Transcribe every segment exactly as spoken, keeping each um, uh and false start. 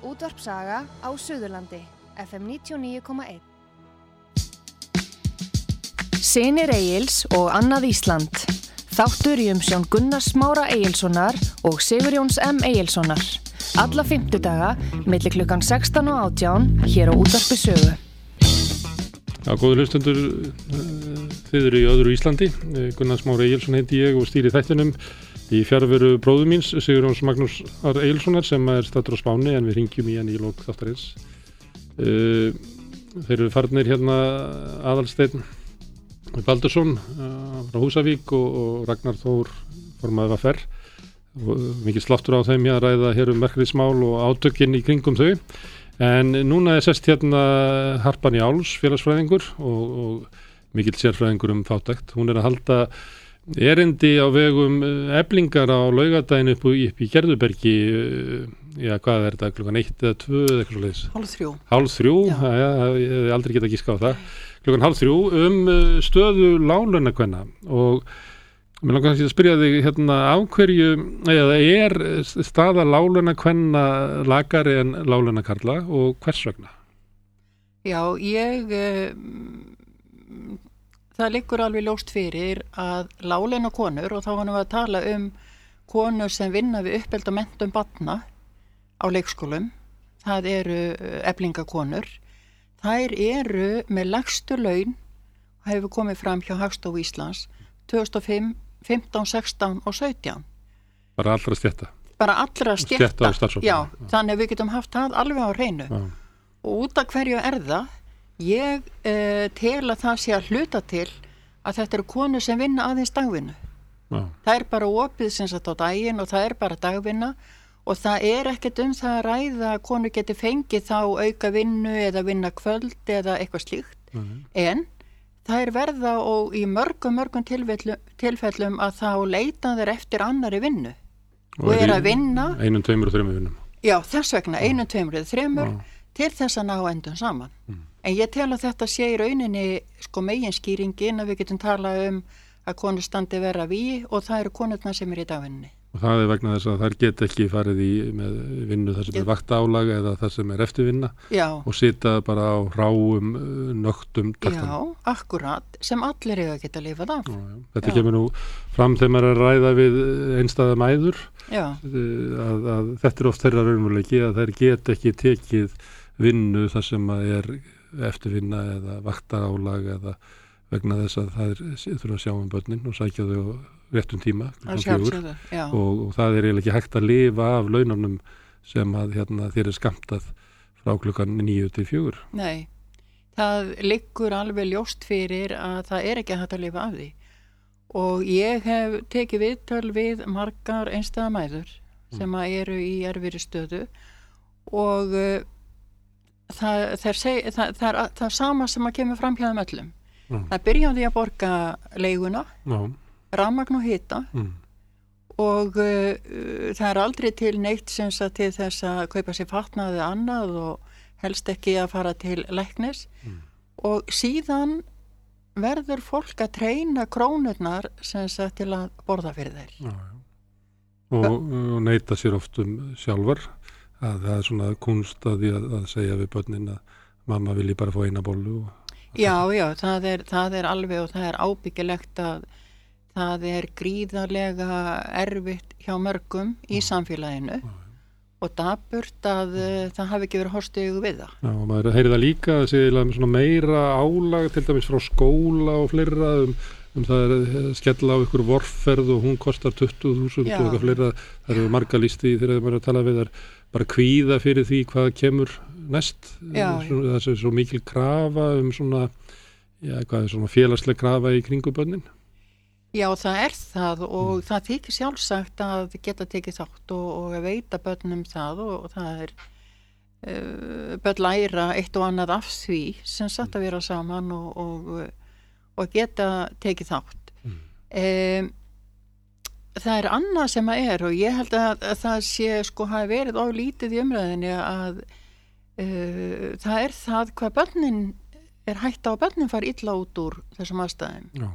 Útvarp Saga á Suðurlandi, F M níutíu og níu komma eitt. Synir Egils og annað Ísland. Þáttur í umsjón Gunnars Smára Egilssonar og Sigurjóns M. Egilssonar. Alla fimmtudaga, milli klukkan sextán og átján, hér á Útvarpi Sögu. Já, góður hlustendur, þið eru í öðru Íslandi. Gunnar Smári Egilsson heiti ég og stýri þættinum í fjarveru bróður míns, Sigurjóns Magnús Egilssonar, sem er staddur á Spáni, en við hringjum í hann í lok þáttarins. Þeir eru farnir hérna Aðalsteinn Baldursson frá Húsavík og, og Ragnar Þór formaður V R. Mikið sláttur á þeim að ræða hér um verkefnismál og átökin í kringum þau. En núna er sest hérna Harpan Jáls, félagsfræðingur og, og mikill sérfræðingur um fátækt. Hún er að halda erindi á vegum Eflingar á laugardaginn upp, upp í Gerðubergi, já, hvað er þetta, klukkan eitt eða tvö eða eitthvað svoleiðis? Hálf þrjú. Hálf þrjú, já, já, ég hef aldrei getað giskað á það. Klukkan hálf þrjú um stöðu láglaunakvenna og mér langar að spyrja þig hérna á hverju, eða er staða láglaunakvenna lakari en láglaunakarla og hvers vegna? Já, ég það liggur alveg ljóst fyrir að láglaunakonur, og þá varum við að tala um konur sem vinna við uppeldi og menntun barna á leikskólum, það eru eflingakonur. Þær eru með lægstu laun og hefur komið fram hjá Hagstofu Íslands tvö þúsund og fimm, fimmtán, sextán og sautján. Bara allra stétta? Bara allra stétta, stétta og starfsfólk. Já, já, þannig að við getum haft það alveg á hreinu. Já. Og út af hverju er það? Ég eh, tel að það sé að hluta til að þetta eru konur sem vinna aðeins dagvinnu. Já. Það er bara opið sem sagt á daginn og það er bara dagvinna. Og það er ekkert um það að ræða að konur geti fengið þá auka vinnu eða vinna kvöld eða eitthvað slíkt. Mm-hmm. En það er verða og í mörgum, mörgum tilfellum, tilfellum að þá leita þeir eftir annari vinnu. Og, og er að vinna... Einum, tveimur og þreimur vinnum. Já, þess vegna, ja. einum, tveimur og þreimur ja. til þess að ná endum saman. Mm. En ég tel að þetta sé í rauninni sko meginskýringin að við getum talað um að konur standi vera við og það eru konurna sem er í dagvinni. Og það er vegna þess að þær get ekki farið í með vinnu þar sem er vaktaálag eða þar sem er eftirvinna. Já. Og sita bara á ráum, nögtum taktum. Já, akkurat, sem allir eiga að geta lifað af. Já, já. Þetta já. Kemur nú fram þegar maður er að ræða við einstæða mæður, að, að þetta er oft þeirra raunveruleiki að þær get ekki tekið vinnu þar sem er eftirvinna eða vaktaálag eða vegna þess að það er þurfa að sjá um börnin og sækja þau á réttum tíma fjögur, og, og það er eiginlega ekki hægt að lifa af laununum sem að hérna, þér er skammtað frá klukkan níu til fjögur. Nei, það liggur alveg ljóst fyrir að það er ekki hægt að lifa af því og ég hef tekið viðtöl við margar einstæða mæður mm. sem að eru í erfiðri stöðu og uh, það, það, seg, það, það, er, það er sama sem að kemur fram hjá þeim öllum. Mm. Það byrjaði að borga leiguna, mm. rafmagn og hita mm. og uh, það er aldrei til neitt sem sagt til þess að kaupa sér fatnaði annað og helst ekki að fara til læknis mm. og síðan verður fólk að treyna krónurnar sem sagt til að borða fyrir þeir. Já, já. Og, og neita sér oft um sjálfar að það er svona kunst að, að, að segja við börnin að mamma vilji bara fá eina bollu og Já, já, það er, það er alveg og það er ábyggilegt að það er gríðarlega erfitt hjá mörgum í samfélaginu já, já. Og dapurt að uh, það hafi ekki verið horfst í augu við það. Já, og maður heyrir það líka að segja með svona meira álag til dæmis frá skóla og fleira um, um það er að skella á ykkur vorferð og hún kostar tuttugu þúsund og eitthvað fleira, það eru marga listi þegar maður er að tala við þar bara kvíða fyrir því hvað kemur næst, svona, það er svo mikil krafa um svona, já, hvað er svona félagsleg krafa í kringu börnin? Já, það er það og mm. það þykir sjálfsagt að geta tekið þátt og, og að veita börnum það og, og það er uh, börn læra eitt og annað af því sem satt að vera saman og, og, og geta tekið þátt. Mm. Um, það er annað sem að er og ég held að, að það sé sko hafi verið of lítið í umræðinni að uh, það er það hvað börnin er hætt á að börnin fari illa út úr þessum aðstæðum. Já.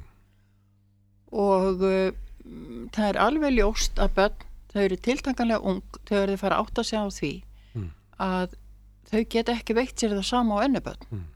Og uh, það er alveg ljóst að börn, þau eru tiltakanlega ung, þau eru að fara átt að segja á því mm. að þau geta ekki veitt sér það sama á önnur börn mm.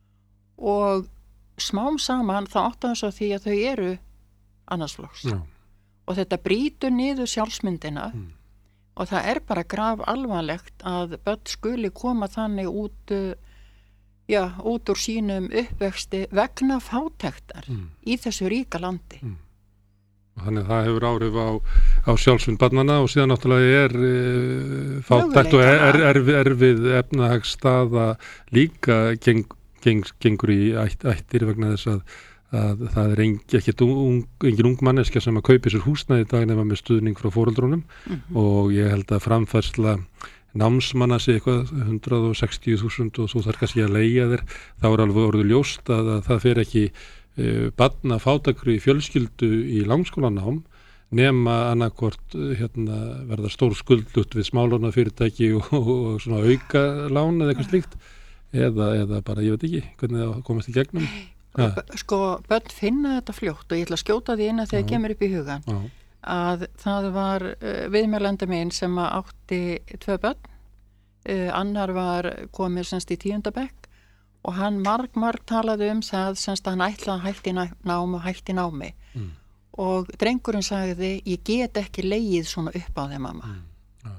og smám saman þá átta þess að því að þau eru annarsflokks Já. og þetta brýtur niður sjálfsmyndina Mm. og það er bara graf alvarlegt að börn skuli koma þannig út uh, já, út úr sínum uppvexti vegna fátæktar Mm. í þessu ríka landi. Mm. Þannig að það hefur áhrif á, á sjálfsmynd barnanna og síðan náttúrulega er e, fátækt og er, er, erfið, erfið efnahagsstaða líka geng, geng, gengur í ætt, ættir vegna þess að, að það er engin, ekkert ung, engin ung manneskja sem að kaupi sér húsnæði í dag nema með stuðning frá foreldrunum Mm-hmm. og ég held að framfærsla námsmanna sé eitthvað hundrað og sextíu þúsund og þú þarf kannski að leigja þér, þá er alveg orðið ljóst að, að það fer ekki barna fátækru í fjölskyldu í langskólanám nema annarkvort hérna, verða stór skuldlut við smálánafyrirtæki og, og, og svona auka lán eða eitthvað slíkt eða, eða bara, ég veit ekki, hvernig það komast í gegnum. Ja. Sko, börn finna þetta fljótt og ég ætla að skjóta því inn að þegar kemur upp í hugan Já. að það var uh, viðmjölandi minn sem átti tvö börn, uh, annar var komið semst í tíunda bekk og hann marg, marg talaði um það semst að hann ætlaði að hætti námi og hætti námi Mm. og drengurinn sagði, ég get ekki legið svona upp á þeim mamma. Mm. Ja.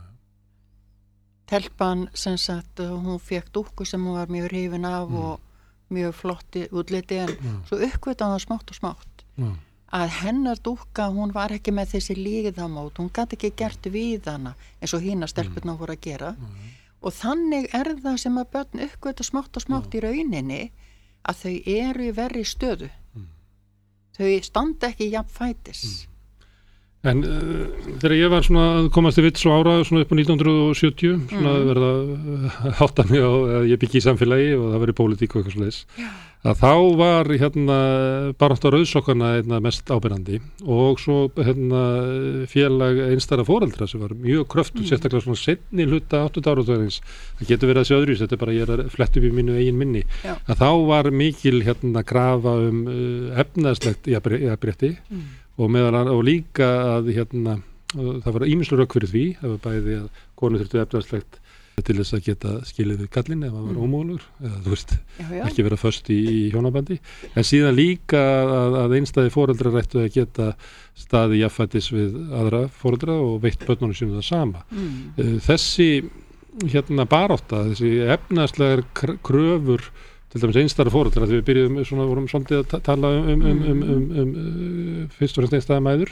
Telpan semst að hún fekk dúkku sem hún var mjög hrifin af Mm. og mjög flotti útliti en Mm. svo uppkvitaði hann smátt og smátt Ja. að hennar dúkka, hún var ekki með þessi líðamót, hún gat ekki gert við hana eins og hína stelpurnar voru að gera Mm. og þannig er það sem að börn uppkvita smátt og smátt í rauninni að þau eru í verri stöðu Mm. þau standa ekki jafn fætis En uh, þegar ég var svona að komast í vits og ára svona upp á nítján hundruð sjötíu svona Mm. verða að hátta mig á að ég byggi í samfélagi og það veri pólitík og eitthvað svoleiðis að þá var hérna barátta rauðsokkana hérna, mest ábyrjandi og svo hérna félag einstæðra foreldra sem var mjög kröftugt, Mm. sérstaklega svona seinni hluta áttunda áratugarins, það getur verið að sé öðruvísi, þetta er bara ég er að fletta upp í mínu eigin minni Já. að þá var mikil hérna krafa um uh, efnahagslegt jafnrétti mm. og, meðal, og líka að hérna, það var ýmislega rök fyrir því, það var bæði að konur þurftu efnahagslegt til þess að geta skilið við kallinn ef það var Mm. ómögulegur, eða þú veist já, já. ekki vera föst í, í hjónabandi en síðan líka að, að einstæði foreldrar rættu að geta staði jafnfætis við aðra foreldra og veitt börnunum sínum það sama. Mm. Þessi hérna barátta, þessi efnahagslegar kröfur til dæmis einstæðra foreldra, þegar við byrjuðum svona, vorum svolítið að tala um, um, um, um, um, um, um fyrst og fremst einstæða mæður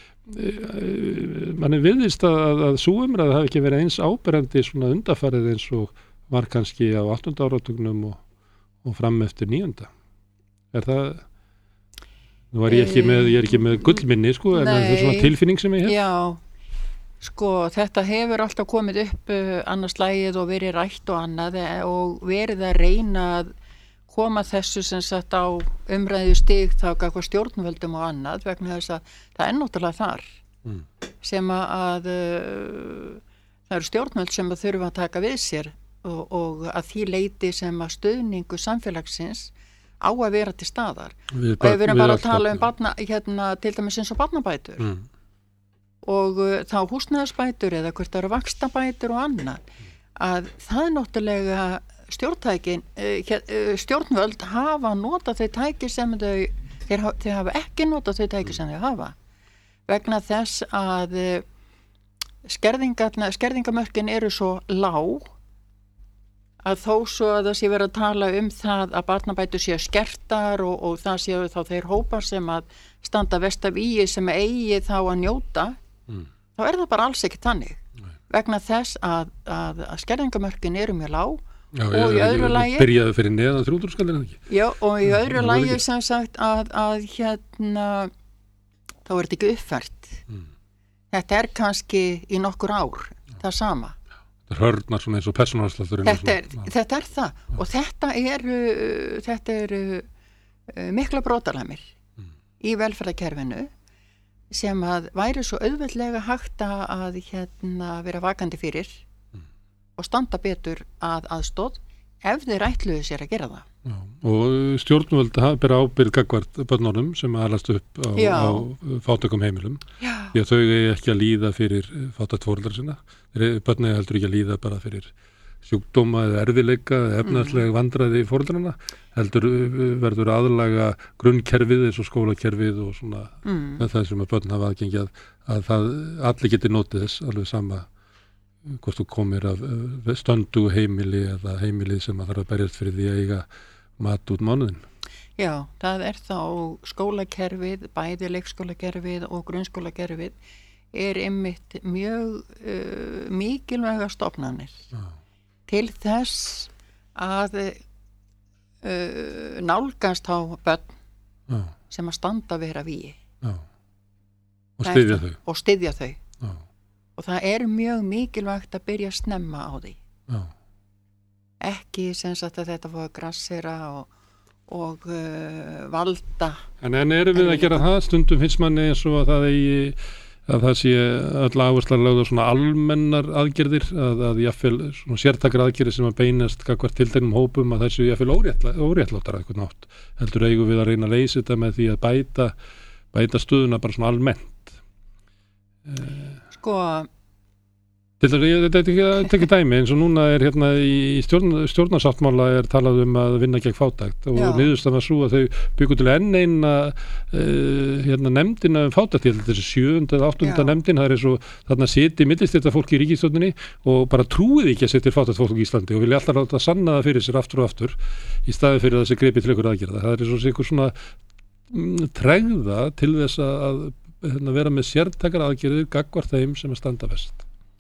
manni viðist að, að sú umræða hafi ekki verið eins áberandi svona undarfarið eins og var kannski á áttunda áratugnum og, og fram eftir níunda. Er það nú var ég ekki með, ég er ekki með gullminni sko, en það er svona tilfinning sem ég hef. Já, sko þetta hefur alltaf komið upp uh, annars lagið og verið rætt og annað og verið að reyna að koma þessu sem sagt á umræðu stig þá hvað stjórnvöldum og annað vegna þess að það er náttúrulega þar mm. sem að uh, það eru stjórnvöld sem að þurfa að taka við sér og, og að því leiti sem að stuðningu samfélagsins á að vera til staðar við og ef við erum bara að alltaf, tala um barna, hérna, til dæmis eins og barnabætur mm. og uh, þá húsnæðisbætur eða hvert eru vaxtabætur og annað að það er náttúrulega stjórntækin, stjórnvöld hafa notað þau tæki sem þau, þeir, þeir hafa ekki notað þau tæki sem þau hafa vegna þess að skerðingamörkin eru svo lág að þó svo að það sé verið að tala um það að barnabætur séu skertar og, og það séu þá þeir hópar sem að standa vest af íi sem eigi þá að njóta Mm. þá er það bara alls ekki þannig Nei. vegna þess að, að, að skerðingamörkin eru mjög lág Já, og í öðru lagi byrjaði fyrir neðan þrjúndurskallin ekki? Já, og í öðru Já, lagi ekki. sem sagt að, að hérna þá er þetta ekki uppfært Mm. þetta er kannski í nokkur ár það sama Það hörnar svona eins og persónuafslátturinn þetta er, þetta er það Já. Og þetta eru þetta eru uh, mikla brotalamir Mm. í velferðarkerfinu sem að væri svo auðveldlega hægt að hérna vera vakandi fyrir Mm. og standa betur að aðstóð ef þeir ætluðu sér að gera það. Já. Og stjórnvöld bera ábyrgð gagnvart börnunum sem alast upp á, Já. á fátækum heimilum Já. því að þau eigi ekki að líða fyrir fátækt foreldra sinna. Börn eigi heldur ekki að líða bara fyrir sjúkdóma eða erfileika eða efnaðslega mm. vandræði fóreldrana, heldur verður aðlaga grunnkerfið eins og skólakerfið og svona mm. með það sem að börn hafa aðgengi að, að það allir geti notið þess alveg sama hvort þú komir af stöndu heimili eða heimili sem að þarf að berjast fyrir því að eiga mat út mánuðin. Já, það er þá skólakerfið, bæði leikskólakerfið og grunnskólakerfið er einmitt mjög uh, mikilvæga stofnanir Já. Til þess að uh, nálgast á börn Já. Sem að standa vera vígi. Já. Og styðja þau. Og styðja þau. Já. Og það er mjög mikilvægt að byrja að snemma á því. Já. Ekki sem sagt að þetta fóða grassera og og uh, valda. En, en erum við að gera það? Stundum finnst manni eins og að það eigi að það sé öll áhersla lögð á svona almennar aðgerðir að, að jáfnvel svona sértakar aðgerðir sem að beinast gagvart tilteknum hópum að þessu jáfnvel óréttláttar eitthvað nátt. Heldur eigum við að reyna að leysa þetta með því að bæta bæta stöðuna bara svona almennt. Sko Til þess að ég þetta ekki dæmi eins og núna er hérna í stjórn, stjórnarsáttmála er talað um að vinna gegn fátækt og niðurstaðan var svo að þau byggu til enn eina uh, hérna nefndina um fátækt, ég held þessi sjöunda eða áttunda nefndin, það er eins og þarna siti millistyrta fólk í ríkisstjórninni og bara trúið ekki að setja fátækt fólk í Íslandi og vilja alltaf láta sanna það fyrir sér aftur og aftur í staði fyrir þessi greipið til ykkur aðgerða. Það er eins og einhver svona mm, tregða til þess að hérna, vera með sértakar aðgerðir gagvart þeim sem að standa best.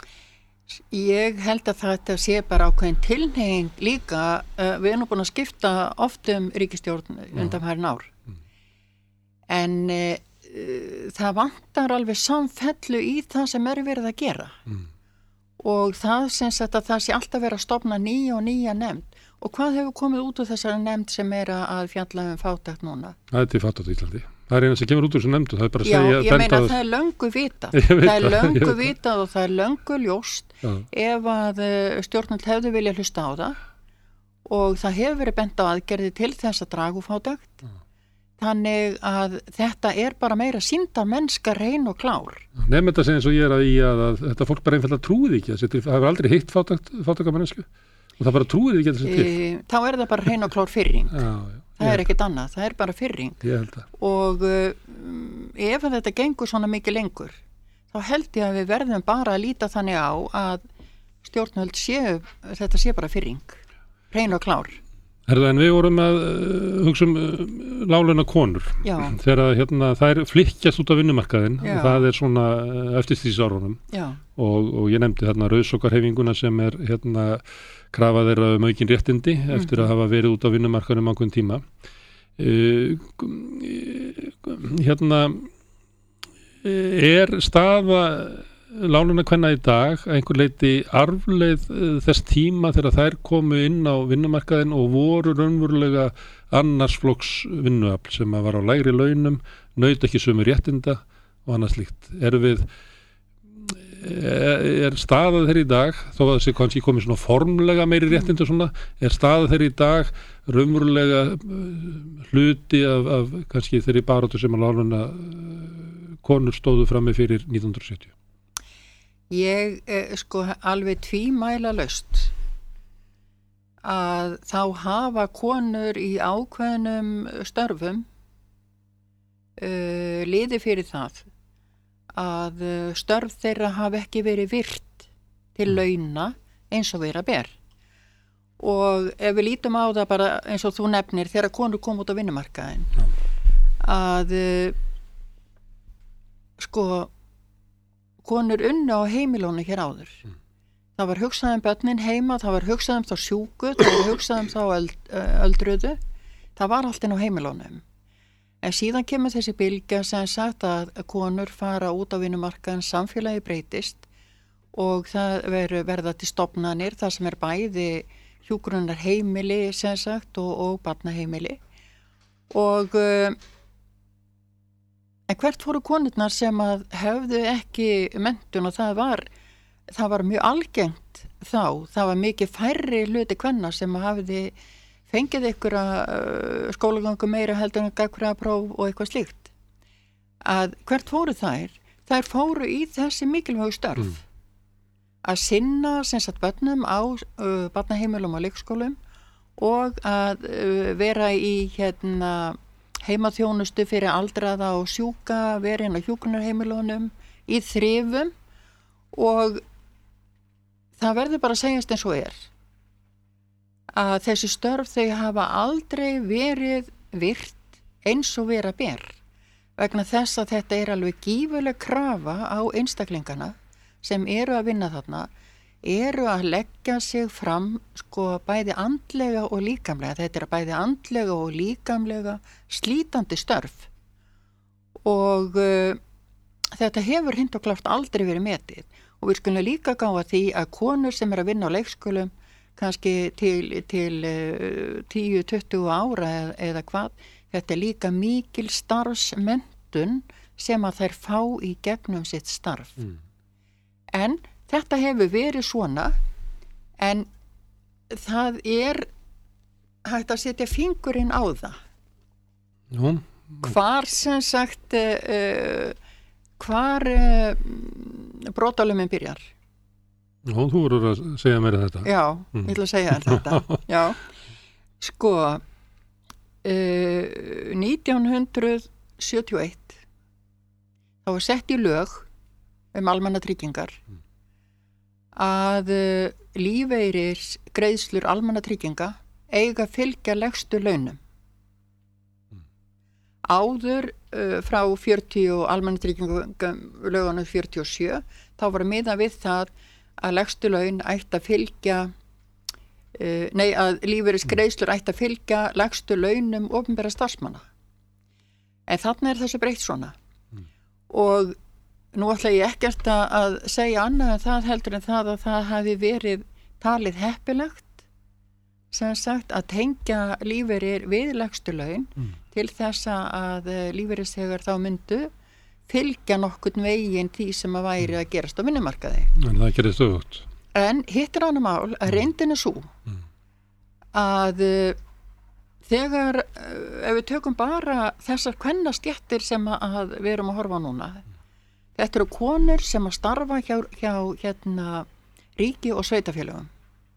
Ég held að þetta sé bara ákveðin tilhneiging líka, uh, við erum búin að skipta oft um ríkisstjórn undanfærin ár mm. en uh, það vantar alveg samfellu í það sem er verið að gera mm. og það sem sagt að það sé alltaf verið að stofna nýja og nýja nefnd og hvað hefur komið út úr þessari nefnd sem er að fjalla um fátækt núna? Það er til fátækt í Íslandi. Það er eina sem kemur út úr þessu nefndu, það er bara að Já, segja... Já, ég meina að það er löngu vitað. Það er löngu vitað og það er löngu ljóst Já. Ef að stjórnvöld hefðu vilja hlusta á það og það hefur verið bent á aðgerði til þess að draga úr fátækt. Já. Þannig að þetta er bara meira sýnda mennska reyn og klár. Nefnum þetta sem eins og ég er að í að, að þetta fólk bara einfallega trúið ekki, það hefur aldrei hitt fátækt, fátækamennsku og það bara trúið ekki að þetta sé til. E, þá er það bara reyn og klár fyrring. Já, já. Það er ekkert annað, það er bara fyrring og um, ef þetta gengur svona mikið lengur þá held ég að við verðum bara að líta þannig á að stjórnvöld séu, þetta sé bara fyrring, hrein og klár. Herða, en við vorum að uh, hugsa um uh, láglauna konur þegar hérna, þær flykkjast út á vinnumarkaðinn, það er svona uh, eftirstríðsárunum og, og ég nefndi þarna rauðsokkarhreyfinguna sem er hérna krafa þeirra um aukin réttindi mm-hmm. eftir að hafa verið út á vinnumarkaðnum ákveðin tíma. Uh, hérna er staða láglauna kvenna í dag einhver leiti arfleið þess tíma þegar þær komu inn á vinnumarkaðinn og voru raunverulega annars flokks vinnuafl sem að var á lægri launum, naut ekki sömu réttinda og annað slíkt. Erum við er staða þeirri í dag, þó að þessi kannski komið svona formlega meiri réttindu svona, er staða þeirri í dag raunverulega hluti af, af kannski þeirri baráttu sem að láglauna konur stóðu frammi fyrir nítján hundruð sjötíu? Ég eh, sko alveg tvímæla laust að þá hafa konur í ákveðnum störfum uh, liði fyrir það að störf þeirra hafi ekki verið virt til launa eins og vera ber. Og ef við lítum á það bara eins og þú nefnir þegar konur kom út á vinnumarkaðinn að uh, sko konur unna á heimilónu hér áður. Mm. Það var hugsað um börnin heima, það var hugsað um þá sjúku, það var hugsað um þá öld, öldruðu. Það var allt inn á heimilónum. En síðan kemur þessi bylgja sem sagt að konur fara út á vinnumarkaðin, samfélagi breytist og það veru, verða til stofnanir, það sem er bæði hjúkrunar heimili sem sagt og, og barnaheimili. Og uh, en hvert fóru konurnar sem að hefðu ekki menntun og það var, það var mjög algengt þá, það var mikið færri hluti kvenna sem hafði fengið ykkur uh, skólagangu meira heldur en gagfræða próf og eitthvað slíkt. Að hvert fóru þær? Þær fóru í þessi mikilvægu störf. Mm. að sinna sem sagt börnum á uh, barnaheimilum og leikskólum og að uh, vera í hérna heimaþjónustu fyrir aldraða og sjúka, vera inn á hjúkrunarheimilunum í þrifum og það verður bara að segjast eins og er að þessi störf þau hafa aldrei verið virt eins og vera ber vegna þess að þetta er alveg gífurleg krafa á einstaklingana sem eru að vinna þarna eru að leggja sig fram sko bæði andlega og líkamlega. Þetta er bæði andlega og líkamlega slítandi störf og uh, þetta hefur hreint og klárt aldrei verið metið og við skulum líka gá að því að konur sem er að vinna á leikskólum kannski til, til uh, tíu til tuttugu ára eða, eða hvað, þetta er líka mikil starfsmentun sem að þær fá í gegnum sitt starf. Mm. En þetta hefur verið svona en það er hægt að setja fingurinn á það. Jú. Hvar sem sagt uh, hvar uh, brotalömmin byrjar. Já, þú voru að segja mér þetta. Já, mm. ég ætla að segja þetta. Já, sko uh, nítján hundruð sjötíu og eitt þá var sett í lög um almannatryggingar mm. að uh, lífeyris greiðslur almannatrygginga eiga fylgja lægstu launum. Mm. Áður uh, frá fjörutíu og almannatryggingalögunum fjörutíu og sjö þá var miðað við það að lægstu laun ætti að fylgja uh, nei að lífeyris greiðslur ætti að fylgja lægstu launum opinberra starfsmanna. En þarna er þessu breytt svona. Mm. Og nú ætla ég ekkert að segja annað en það heldur en það að það hafi verið talið heppilegt sem sagt að tengja lífeyrir við lægstu laun mm. til þess að lífeyrisþegar þá myndu fylgja nokkurn veginn því sem að væri að gerast á vinnumarkaði. En það gerist auðvitað. En hitt er annað mál að reyndin er svo mm. að þegar ef við tökum bara þessar kvennastéttir sem að við erum að horfa á núna þetta eru konur sem að starfa hjá, hjá hérna, ríki og sveitafélögum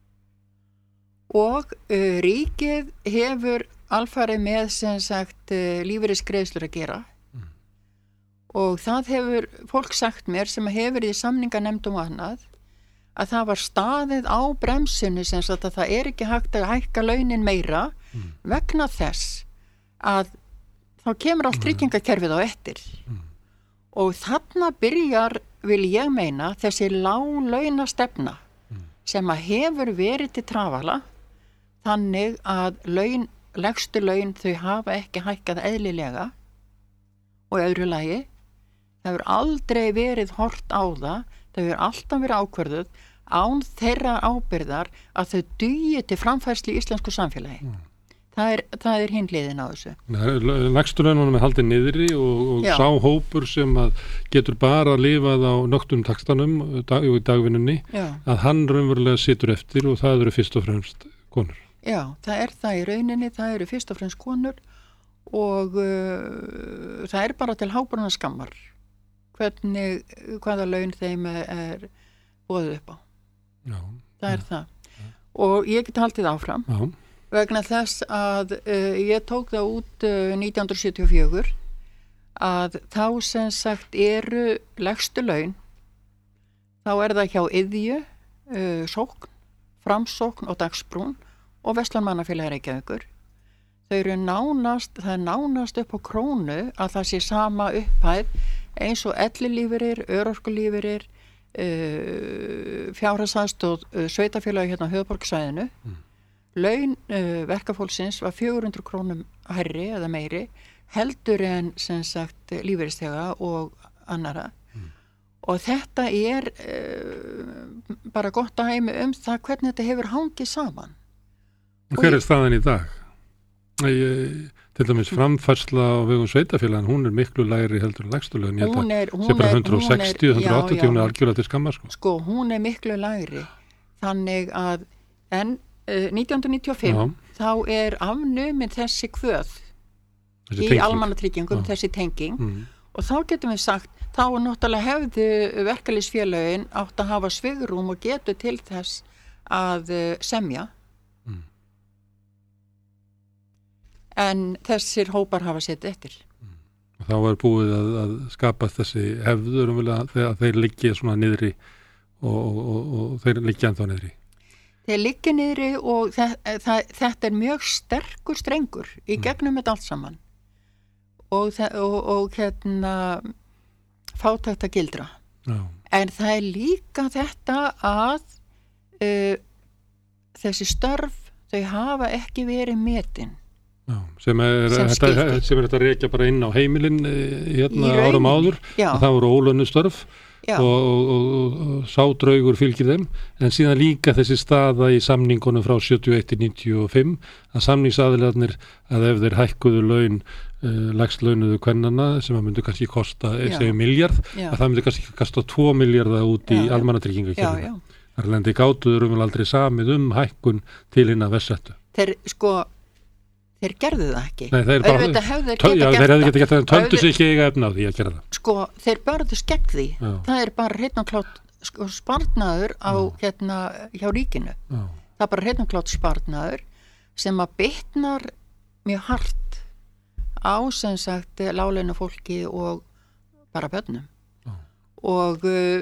og uh, ríkið hefur alfarið með sem sagt uh, lífeyrisgreiðslur að gera mm. og það hefur fólk sagt mér sem hefur í samninganefndum og annað að það var staðið á bremsinu sem sagt að það er ekki hægt að hækka launin meira mm. vegna þess að þá kemur allt tryggingakerfið á eftir mm. og þarna byrjar, vil ég meina, þessi láglauna stefna mm. sem að hefur verið til trafala þannig að laun, lægstu laun þau hafa ekki hækkað eðlilega og öðru lagi það hefur aldrei verið hort á það, það hefur alltaf verið ákvörðuð án þeirra ábyrðar að þau dugi til framfærslu í íslensku samfélagi. Mm. Það er, það er hinn hliðin á þessu. Lægstu laununum er haldið niðri og, og sá hópur sem að getur bara lifað á nögtum taxtanum dag, í dagvinnunni, Já. Að hann raunverulega situr eftir og það eru fyrst og fremst konur. Já, það er það í rauninni, það eru fyrst og fremst konur og uh, það er bara til háborna skammar hvernig, hvaða laun þeim er boðið upp á. Já. Það er ja. það. Ja. Og ég get haldið áfram. Já. Vegna þess að uh, ég tók það út uh, nítján hundruð sjötíu og fjögur að þá sem sagt eru lægstu laun þá er það hjá Iðju, uh, Sókn, Framsókn og Dagsbrún og Verslanmannafélagi Reykjavíkur. Þau eru nánast, það er nánast upp á krónu að það sé sama upphæð eins og ellilífeyrir, örorkulífeyrir, uh, fjárhagsaðstoð uh, sveitafélagi hérna á höfuðborgarsvæðinu. Mm. Laun uh, verkafólksins var fjögur hundruð krónum hærri eða meiri heldur en sem sagt lífeyrisþega og annara mm. og þetta er uh, bara gott dæmi um það hvernig þetta hefur hangið saman. Og hver er staðan í dag? Ég, til dæmis framfærsla á vegum sveitafélagann, hún er miklu lægri heldur en lægstu laun. Hún er, hún er, hundrað og sextíu, hundrað og áttatíu, hún er algjörlega til skammar sko. Sko, hún er miklu lægri þannig að en nítján hundruð níutíu og fimm Já. Þá er afnumin þessi kvöð þessi í almannatryggingum, þessi tenging mm. og þá getum við sagt þá náttúrulega hefðu verkalýðsfélögin átt að hafa svigrúm og getu til þess að semja. Mm. En þessir hópar hafa setið eftir. Mm. Þá er búið að, að skapa þessi hefður þegar þeir liggja svona niðri og, og, og, og þeir liggja ennþá niðri. Þeir liggja niðri og það, það, þetta er mjög sterkur strengur í gegnum mm. þetta allt saman. Og, og, og hérna fátækt að gildra. Já. En það er líka þetta að Uh, þessi störf þau hafa ekki verið metin. Já, sem er sem þetta, sem er þetta rekja bara inn á heimilin hérna árum áður að það voru ólönnu störf og, og, og, og sádraugur fylgir þeim, en síðan líka þessi staða í samningunum frá sjötíu og eitt til níutíu og fimm að samningsaðilarnir að ef þeir hækkuðu laun uh, lægst launuðu kvennana sem að myndi kannski kosta segja miljard, já. Að það myndi kannski kosta tvo milljarða út í almannatryggingakerfinu. Erlendi gátuður um aldrei samið um hækkun til hinn að vessettu. Þeir sko, þeir gerðu það ekki. Nei, þeir bara, þeir hefðu tö, já, þeir hefðu geta gert það, en töldu sig ekki eiga efna á því að gera það. Sko, þeir börðu skegg því. Já. Það er bara hreinn og klátt sko, sparnaður á já. Hérna hjá ríkinu. Já. Það er bara hreinn og klátt sparnaður sem að bitnar mjög hart á sem sagt láglauna fólki og bara börnum. Já. Og uh,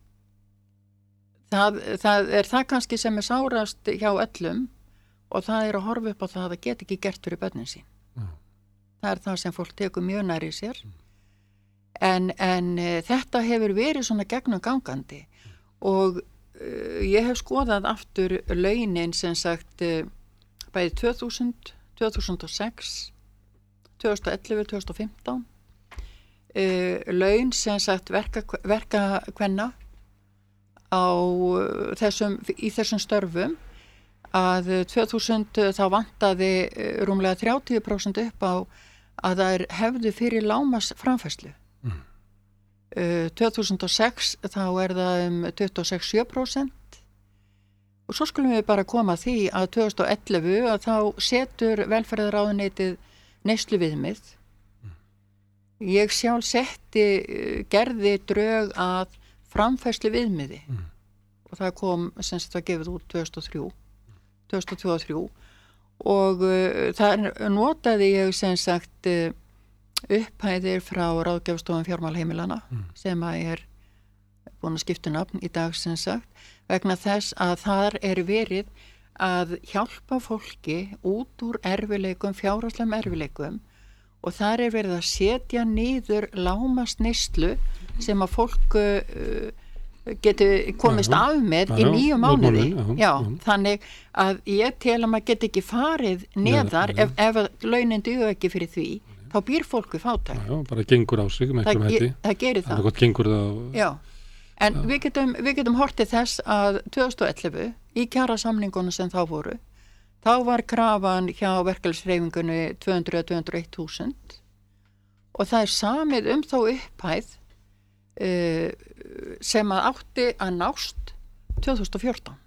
Það, það er það kannski sem er sárast hjá öllum og það er að horfa upp á það að það get ekki gert fyrir börnin sín. Mm. Það er það sem fólk tekur mjög nær í sér. Mm. En, en e, þetta hefur verið svona gegnum gangandi mm. og e, ég hef skoðað aftur launin sem sagt e, bæði tvö þúsund, tvö þúsund og sex, tvö þúsund og ellefu, tvö þúsund og fimmtán e, laun sem sagt verka, verka kvenna á þessum, í þessum störfum að tvö þúsund þá vantaði rúmlega þrjátíu prósent upp á að það er hefðu fyrir lágmarks framfærslu. Mm. Uh, tvö þúsund og sex þá er það um tuttugu og sex komma sjö prósent og svo skulum við bara koma að því að tvö þúsund og ellefu að þá setur velferðarráðuneytið neyslu viðmið. Mm. Ég sjálf setti gerði drög að framfærslu viðmiði mm. og það kom sem þetta var gefið út tvö þúsund og þrjú tvö þúsund og tvö og þrjú og uh, það notaði ég sem sagt uh, upphæðir frá ráðgjafstofan fjármálheimilana mm. sem að er búin að skipta nafn í dag sem sagt vegna þess að þar er verið að hjálpa fólki út úr erfileikum, fjárhagslegum erfileikum og þar er verið að setja niður lágmarks neyslu sem að fólk uh, getur komist já, af með já, í nýju mánuði já, já, þannig að ég tel að maður get ekki farið neðar já, ef, ef launin duga ekki fyrir því þá býr fólk við fátækt já, bara gengur á sig með einhverjum hætti það gerir það, það gengur það já. En já. Við getum, við getum hortið þess að tvö þúsund og ellefu í kjarasamningunum sem þá voru þá var krafan hjá verkalýðshreyfingunni tvö hundruð til tvö hundruð og eitt þúsund og það er samið um þá upphæð Uh, sem að átti að nást tvö þúsund og fjórtán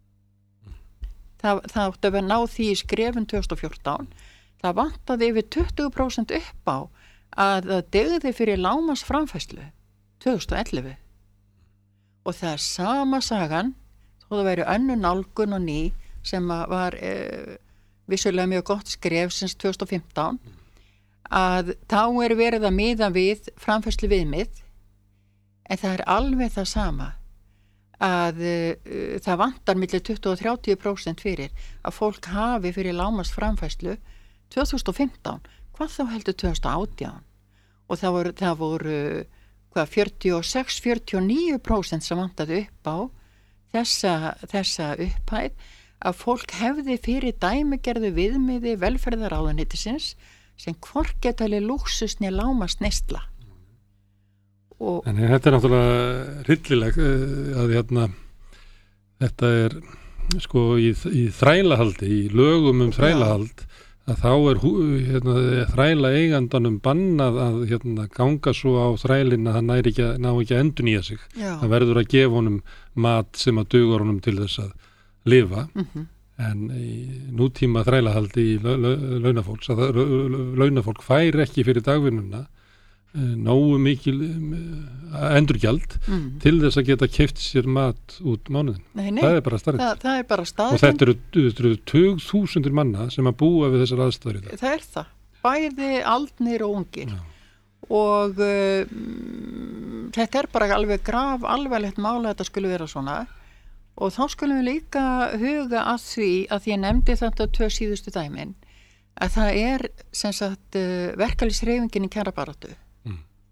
það, það átti að vera náð því í skrefun tvö þúsund og fjórtán það vantaði yfir tuttugu prósent upp á að það degði fyrir lágmarks framfærslu tvö þúsund og ellefu og það er sama sagan þó það væri önnur nálgun og ný sem var uh, vissulega mjög gott skref sinns tvö þúsund og fimmtán að þá er verið að miða við framfærslu viðmið en það er alveg það sama að uh, það vantar milli tuttugu og þrjátíu prósent fyrir að fólk hafi fyrir lágmarks framfærslu tvö þúsund og fimmtán, hvað þá heldur tvö þúsund og átján og það voru, það voru hvað, fjörutíu og sex til fjörutíu og níu prósent sem vantaði upp á þessa, þessa upphæð að fólk hefði fyrir dæmigerðu viðmiði velferðarráðuneytisins sem hvorki getali lúxusni lágmarks neysla. Og en þetta er náttúrulega hryllileg að hérna þetta er sko í, í þrælahaldi, í lögum um þrælahald að þá er hérna, þræla eigandanum bannað að hérna, ganga svo á þrælinn að hann næri ekki, ná ekki að endurnýja sig. Já. Það verður að gefa honum mat sem að dugar honum til þess að lifa mm-hmm. en í nútíma þrælahaldi í launafólks að launafólk fær ekki fyrir dagvinnuna nógu mikil endurgjald mm. til þess að geta keypt sér mat út mánuðin. Nei, nei, það er bara staðreynd. Það, það er bara staðreynd. Og þetta eru, eru tug þúsundir manna sem að búa við þessar aðstæður í dag. Það er það. Bæði aldnir og ungir. Já. Og um, þetta er bara alveg graf, alveglegt mála að þetta skulle vera svona. Og þá skulum við líka huga að því að ég nefndi þetta tvö síðustu dæmin að það er sem sagt verkalýðshreyfingin í kjarabaráttu mm.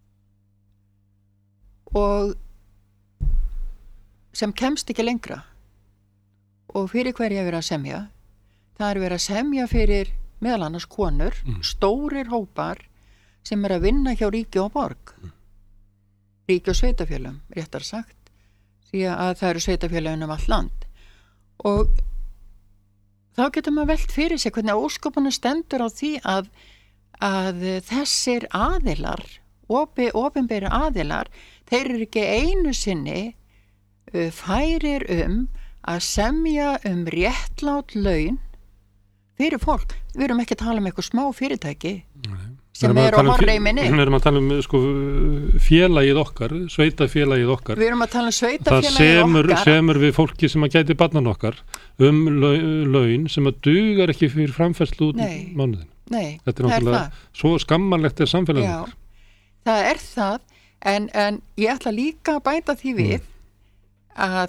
og sem kemst ekki lengra og fyrir hverja er verið að semja það er verið að semja fyrir meðal annars konur, mm. stórir hópar sem er að vinna hjá ríki og borg mm. ríki og sveitafélögum, réttar sagt því að það eru sveitafélögin um allt land og þá getur maður velt fyrir sig hvernig óskopunum stendur á því að, að þessir aðilar, opi, opinberi aðilar, þeir eru ekki einu sinni uh, færir um að semja um réttlát laun fyrir fólk. Við erum ekki að tala um eitthvað smá fyrirtæki Nei. sem er á horreiminni. Við erum að tala um sko, félagið okkar, sveitafélagið okkar. Við erum að tala um sveitafélagið okkar. Það semur, okkar. semur við fólki sem að gæti barnan okkar um laun sem að dugar ekki fyrir framfærslu út mánuðin. Nei, þetta er náttúrulega svo skammarlegt er samfélagið okkar. Það er það, en, en ég ætla líka að bæta því við mm. að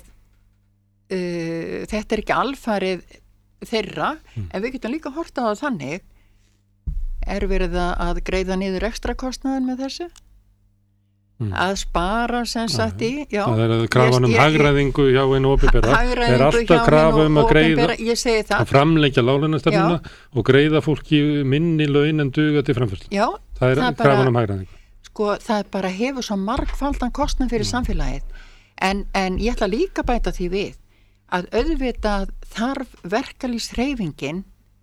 uh, þetta er ekki alfarið þeirra, mm. en við getum líka hort á það þannig er verið að greiða niður ekstra kostnaðin með þessu mm. að spara sem sagt í já, það er að krafan um hagræðingu hjá einu opinbera það er alltaf krafa um að greiða að framlengja láglaunastefnuna og greiða fólki minni laun en duga til framfærslu já, það er, er krafan um hagræðingu sko það bara hefur svo margfaldan kostnað fyrir mm. samfélagið en, en ég ætla líka að bæta því við að auðvitað þarf verkalýðshreyfingin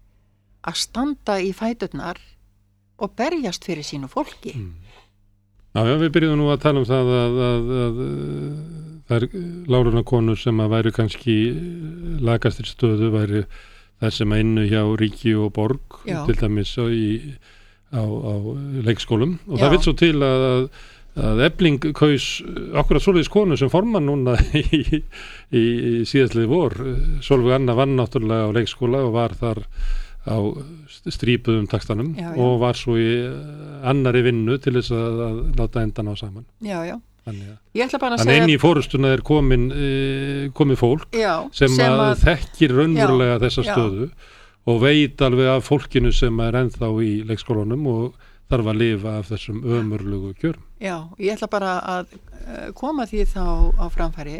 að standa í fæturnar og berjast fyrir sínu fólki. Mm. Já, já, við byrjuðum nú að tala um það að, að, að, að það er láglaunakonur sem að væri kannski lagastir stöðu væri þær sem að innu hjá ríki og borg já. Til dæmis á, í, á, á leikskólum og já. Það vill svo til að, að, að Efling kaus akkurat svoleiðis konu sem formann núna í, í, í síðastliði vor. Sólveig Anna vann náttúrulega á leikskóla og var þar á strípuðum takstanum já, já. Og var svo í annari vinnu til þess að, að láta endan á saman. Já, já. Þannig að, að inn í fórustuna er komin, e, komið fólk já, sem, sem að, að þekkir raunverulega já, þessa stöðu já. Og veit alveg af fólkinu sem er ennþá í leikskólanum og þarf að lifa af þessum ömurlegu kjörum. Já, ég ætla bara að koma því þá á framfæri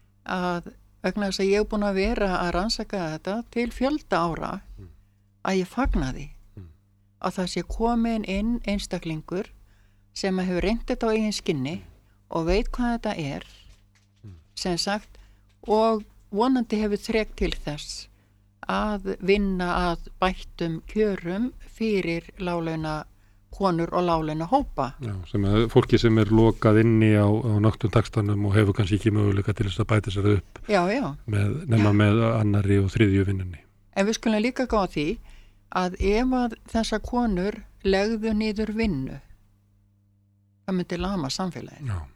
að vegna þess að ég hef búin að vera að rannsaka þetta til fjölda ára mm. að ég fagnaði mm. að það sé komin inn einstaklingur sem hefur reynt þetta á eigin skinni og veit hvað þetta er mm. sem sagt og vonandi hefur þrek til þess að vinna að bættum kjörum fyrir láglauna konur og láglauna hópa. Já, sem er fólki sem er lokað inni á, á noktum takstanum og hefur kannski ekki möguleika til þess að bæta sér upp já, já. Með, nema já. Með annari og þriðju vinnunni. En við skulum líka gá því að ef að þessa konur legðu niður vinnu það myndi lama samfélagið. Já.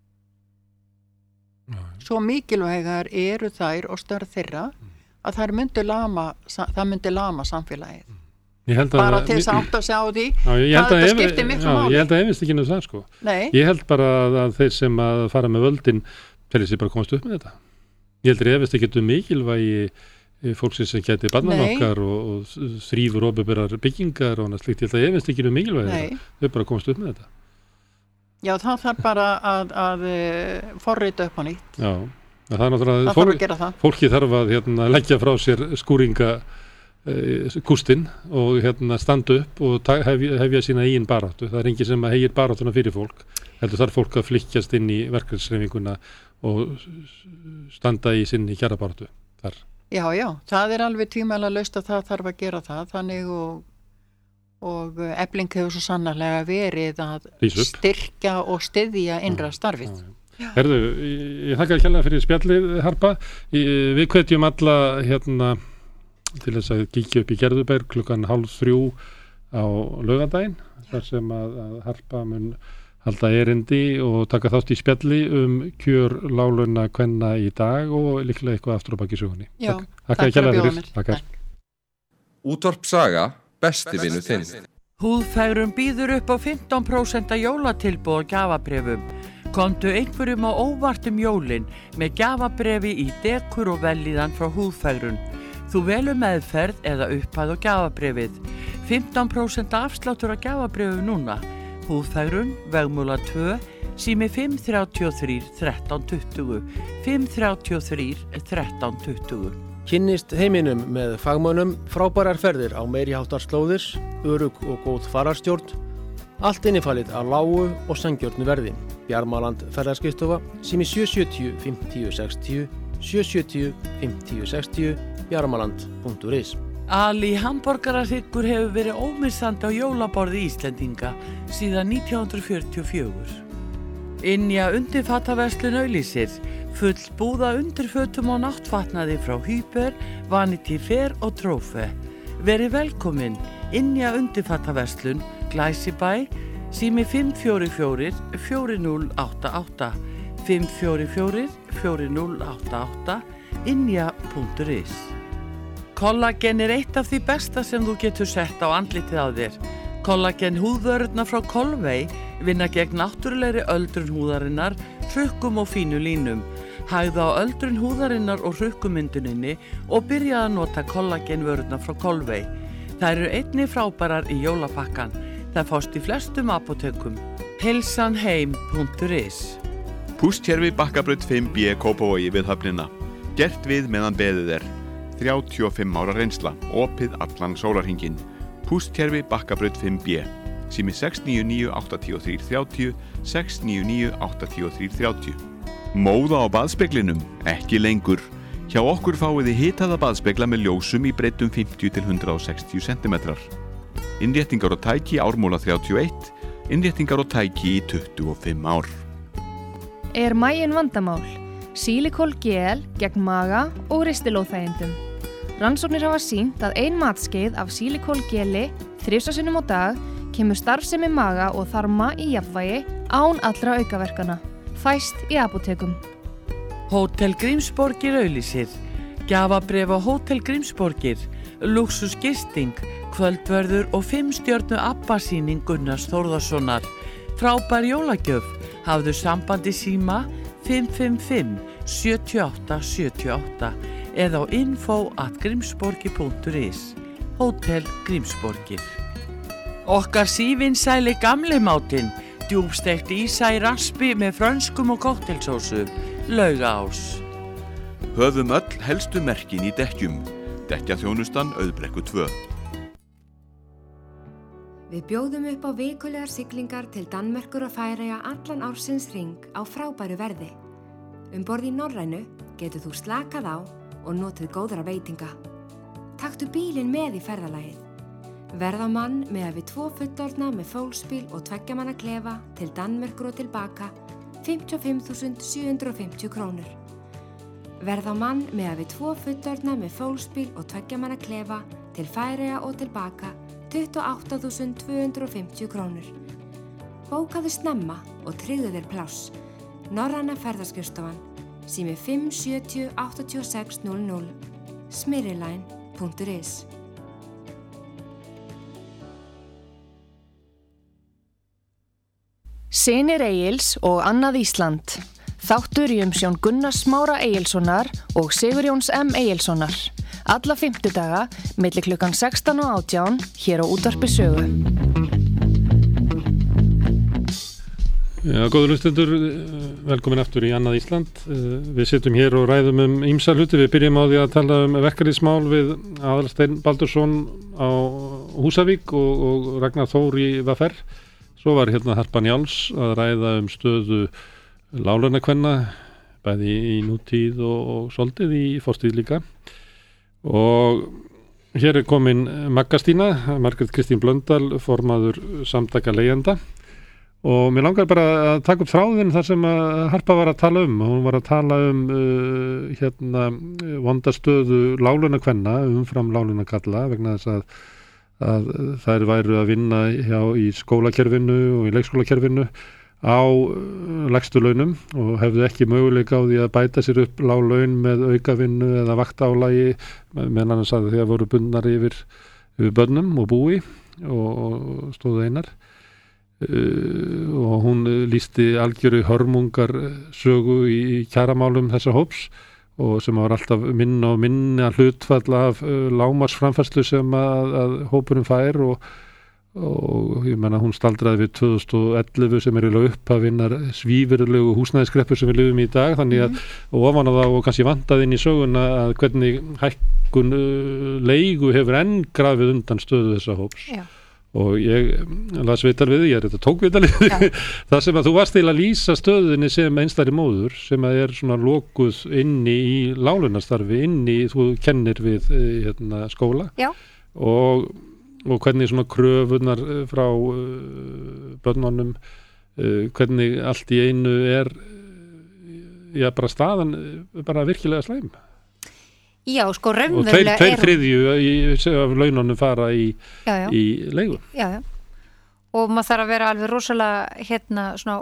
Já. Svo mikilvægar eru þær og störð þeirra mm. að þær myndi lama, það myndi lama samfélagið. Að, bara til þess að átt að sjá því já, það þetta skiptir miklu máli. Ég held að efist ekki um það sko. Nei. Ég held bara að, að þeir sem að fara með völdin til þess að bara komast upp með þetta. Ég heldur efist ekki um mikilvægi fólksins sem gæti barnan okkar og, og þrýfur opinberar byggingar og annað slíkt. Ég held að efist ekki um mikilvægi þetta. Þau bara komast upp með þetta. Já, það þarf bara að, að forrita upp á nýtt. Já, það er náttúrulega það þarf að gera það. Fólki þarf að hérna, leggja frá sér skúringa kústinn og hérna standa upp og hefja, hefja sína eigin baráttu. Það er engin sem að hegir baráttuna fyrir fólk. Heldur þarf fólk að flykkjast inn í verkefnishreyfinguna og standa í sinni kjarabaráttu þar. Já, já, það er alveg tvímælalaust að það þarf að gera það. Þannig og, og Efling hefur svo sannarlega verið að styrkja og styðja innra starfið. Já, já. Herðu, ég þakka kærlega fyrir spjallið, Harpa. Við hvetjum alla hérna til þess að kíkja upp í Gerðuberg klukkan hálf þrjú á laugardaginn þar sem að, að Harpa mun halda erindi og taka þátt í spjalli um kjör láglauna kvenna í dag og líklega eitthvað aftur á baki sögunni. Já, takk fyrir að bjóða mér. Takk. Útvarp Saga, besti vinur þinn. Húðfægrun býður upp á fimmtán prósent jólatilboð og gjafabréfum. Komdu einhverjum á óvart um jólin með gjafabréfi í dekur og vellíðan frá Húðfægrun. Þú velur meðferð eða upphæð og gjafabréfið. fimmtán prósent afsláttur á gjafabréfum núna. Húðfægrun, Vegmúla tvö, sími fimm þrjátíu og þrír þrettán tuttugu, fimm þrjátíu og þrír þrettán tuttugu. Kynnist heiminum með fagmönnum, frábærar ferðir á meiriháttar slóðir, örugg og góð fararstjórn, allt innifalið á lágu og sangjörnu verði. Bjarmaland ferðarskristofa, sími sjö sjö núll fimm núll sex núll, sjö sjö núll fimm núll sex núll, bjarmaland punktur is. Ali hamborgararhryggur hefur verið ómissandi á jólaborði Íslendinga síðan nítján hundruð fjörutíu og fjögur. Ynja undirfattaverslun auglýsir, full búða undirfötum og náttfatnaði frá Hyper, Vanity Fair og Trófe. Verið velkomin, Ynja undirfattaverslun, Glæsibæ, sími fimm fjögur fjögur fjögur núll átta átta, fimm fjögur fjögur fjögur núll átta átta, ynja punktur is. Kollagen er eitt af því besta sem þú getur sett á andlitið á þér. Kollagen húðvörurnar frá Kolvei vinna gegn náttúrulegri öldrun húðarinnar, hrukkum og fínu línum. Hægðu á öldrun húðarinnar og hrukkumynduninni og byrjaðu að nota kollagen vörurnar frá Kolvei. Það eru einnig frábærar í jólapakkan. Það fást í flestum apótekum. heilsanheim punktur is. Pústkerfi Bakkabraut fimm B Kópavogi við höfnina. Gert við meðan beðið er. þrjátíu og fimm ára reynsla, opið allan sólarhringinn. Pústkerfi Bakkabraut fimm B. Sími sex níu níu átta þrjú þrjú, sex níu níu átta þrjú þrjú. Móða á baðspeglinum, ekki lengur. Hjá okkur fáið þið hitaða baðspegla með ljósum í breiddum fimmtíu til hundrað og sextíu sentimetrar. Innréttingar og tæki Ármúla þrjátíu og eitt, innréttingar og tæki í tuttugu og fimm ár. Er maginn vandamál? Silikol gel gegn maga og ristilóþægindum. Rannsóknir hafa sýnt að ein matskeið af silikol geli þrisvar sinnum á dag kemur starfsemi maga og þarma í jafnvægi án allra aukaverkana. Fæst í apótekum. Hótel Grímsborgir auglýsir. Gjafabréf á Hótel Grímsborgir, lúxusgisting, kvöldverður og fimm stjörnu abbasýning Gunnars Þórðarssonar. Frábær jólagjöf, hafðu sambandi síma fimm fimm fimm sjö átta sjö átta eða á info at grímsborgir punktur is. Hótel Grímsborgir. Okkar sívinsæli gamli mátinn, djúpsteikt ísa í raspi með frönskum og koktelsósu, Laugaás. Höfum öll helstu merkin í dekkjum. Dekkjaþjónustan Auðbrekku tvö. Við bjóðum upp á vikulegar siglingar til Danmerkur og Færeyja allan ársins hring á frábæru verði. Um borð í Norrænu getur þú slakað á og notið góðra veitinga. Taktu bílinn með í ferðalagið. Verð á mann með að við tvo fullorðna með fólksbíl og tveggja manna klefa til Danmerkur og tilbaka fimmtíu og fimm þúsund sjö hundruð og fimmtíu krónur. Verð á mann með að við tvo fullorðna með fólksbíl og tveggja manna klefa til Færeyja og tilbaka tuttugu og átta þúsund tvö hundruð og fimmtíu krónur. Bókaðu snemma og tryggðu þér pláss. Norræna ferðaskrifstofan, sími fimm sjö núll átta sex núll núll, smyrriline punktur is. Synir Egils og annað Ísland. Þáttur í umsjón Gunnars Smára Egilssonar og Sigurjóns M. Egilssonar. Alla fimmtudaga, milli klukkan sextán og átján, hér á Útvarpi Sögu. Já, góður hlustendur, velkomin aftur í annað Ísland. Við sittum hér og ræðum um ýmsa hluti. Við byrjum á því að tala um verkalýðsmál við Aðalsteinn Baldursson á Húsavík og, og Ragnar Þór í V F R. Svo var hérna Harpa Njáls að ræða um stöðu láglaunakvenna, bæði í nútíð og, og soldið í fortíð líka. Og hér er komin Magga Stína, Margrét Kristín Blöndal, formaður samtaka leigjenda. Og mér langar bara að taka upp þráðinn þar sem að Harpa var að tala um. Hún var að tala um uh, hérna vondastöðu láglaunakvenna umfram láglaunakalla vegna þess að að þær væru að vinna hjá í skólakerfinu og í leikskólakerfinu á lægstu launum og hefðu ekki möguleika á því að bæta sér upp lág laun með aukavinnu eða vaktálagi meðan annars að því að voru bundnar yfir, yfir börnum og búi og, og stóðu einar uh, og hún lýsti algjöru hörmungar sögu í, í kjaramálum þessa hóps og sem var alltaf minna og minna hlutfall af uh, lágmarksframfærslu sem að, að hópurinn fær og og ég menna hún staldraði við tvö þúsund og ellefu sem er í upphafinnar svífurlegu húsnæðiskreppur sem við lifum í dag þannig að mm. ofan á það og kannski vandaði inn í söguna að hvernig hækkun leigu hefur enn grafið undan stöðu þessa hóps Já. Og ég las vital við, ég er þetta tók vital við það sem að þú varst til að lýsa stöðunni sem einstæðri móður sem að er svona lokuð inni í lálunastarfi inni, þú kennir við hérna, skóla Já. og og hvernig svona kröfunar frá uh, börnunum uh, hvernig allt í einu er já bara staðan bara virkilega slæm Já sko raunverulega og tveir, tveir þriðju í, af laununum fara í, já, já. í leigu já, já. Og maður þarf að vera alveg rosalega hérna svona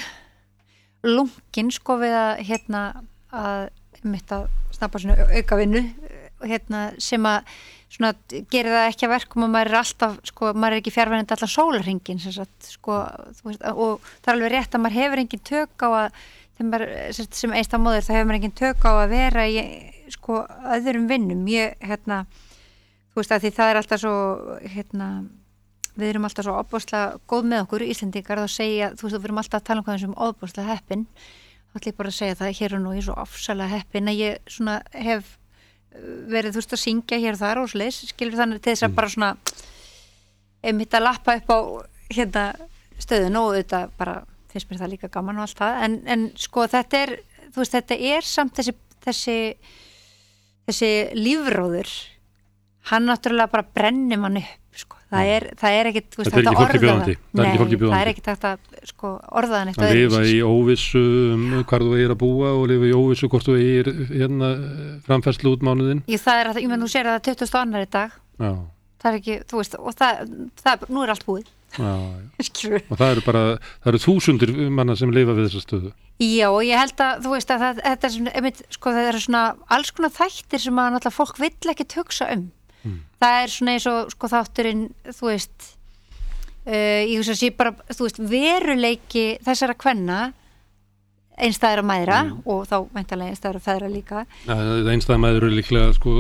lungin sko við að hérna að mitt að snappa svona aukavinnu hérna sem að svona gerir það ekki að verkum og maður er alltaf, sko, maður er ekki fjárverðandi allan sólarhringin, sem sagt, sko, þú veist, og það er alveg rétt að maður hefur engin tök á að, maður, sem einstæð móðir, það hefur maður engin tök á að vera í, sko, öðrum vinnum, ég, hérna, þú veist, að því það er alltaf svo, hérna, við erum alltaf svo ofboðslega góð með okkur, Íslendingar, þá segja, þú veist, við erum alltaf að tala um hvað þessum ofboðslega heppin, þá ætla ég bara að segja það, hér og nú, ég er svo ofsalega heppin að ég, svona, hef verið þú veist að syngja hér og þar og slis, skilur þannig til þess að bara svona einmitt að lappa upp á hérna stöðun og þetta bara finnst mér það líka gaman og allt það en, en sko þetta er þú veist þetta er samt þessi þessi, þessi lífróður hann náttúrulega bara brennir mann upp sko. það er, það er ekkit þú veist þetta orða það nei, það er ekkit hægt að sko orða það neitt að lifa í óvissu um hvar þú er að búa og lifa í óvissu hvort þú er hérna framfærslu út mánuðinn ég, það er að, ég menn þú sér að það er tuttugasta og annar í dag já. Það er ekki, þú veist og það, það nú er allt búið já, já. Og það eru bara það eru þúsundir manna sem lifa við þessa stöðu já og ég held að þú veist að það, þetta er svona, einmitt, sko, það eru svona alls konar þættir sem að náttúrulega fólk vill ekki hugsa um Hmm. það er svona eins og sko þátturinn þú veist uh, ég hugsa að sé bara, þú veist, veruleiki þessara kvenna einstæðra mæðra mm. og þá væntanlega einstæðra feðra líka ja, einstæðra mæður eru líklega sko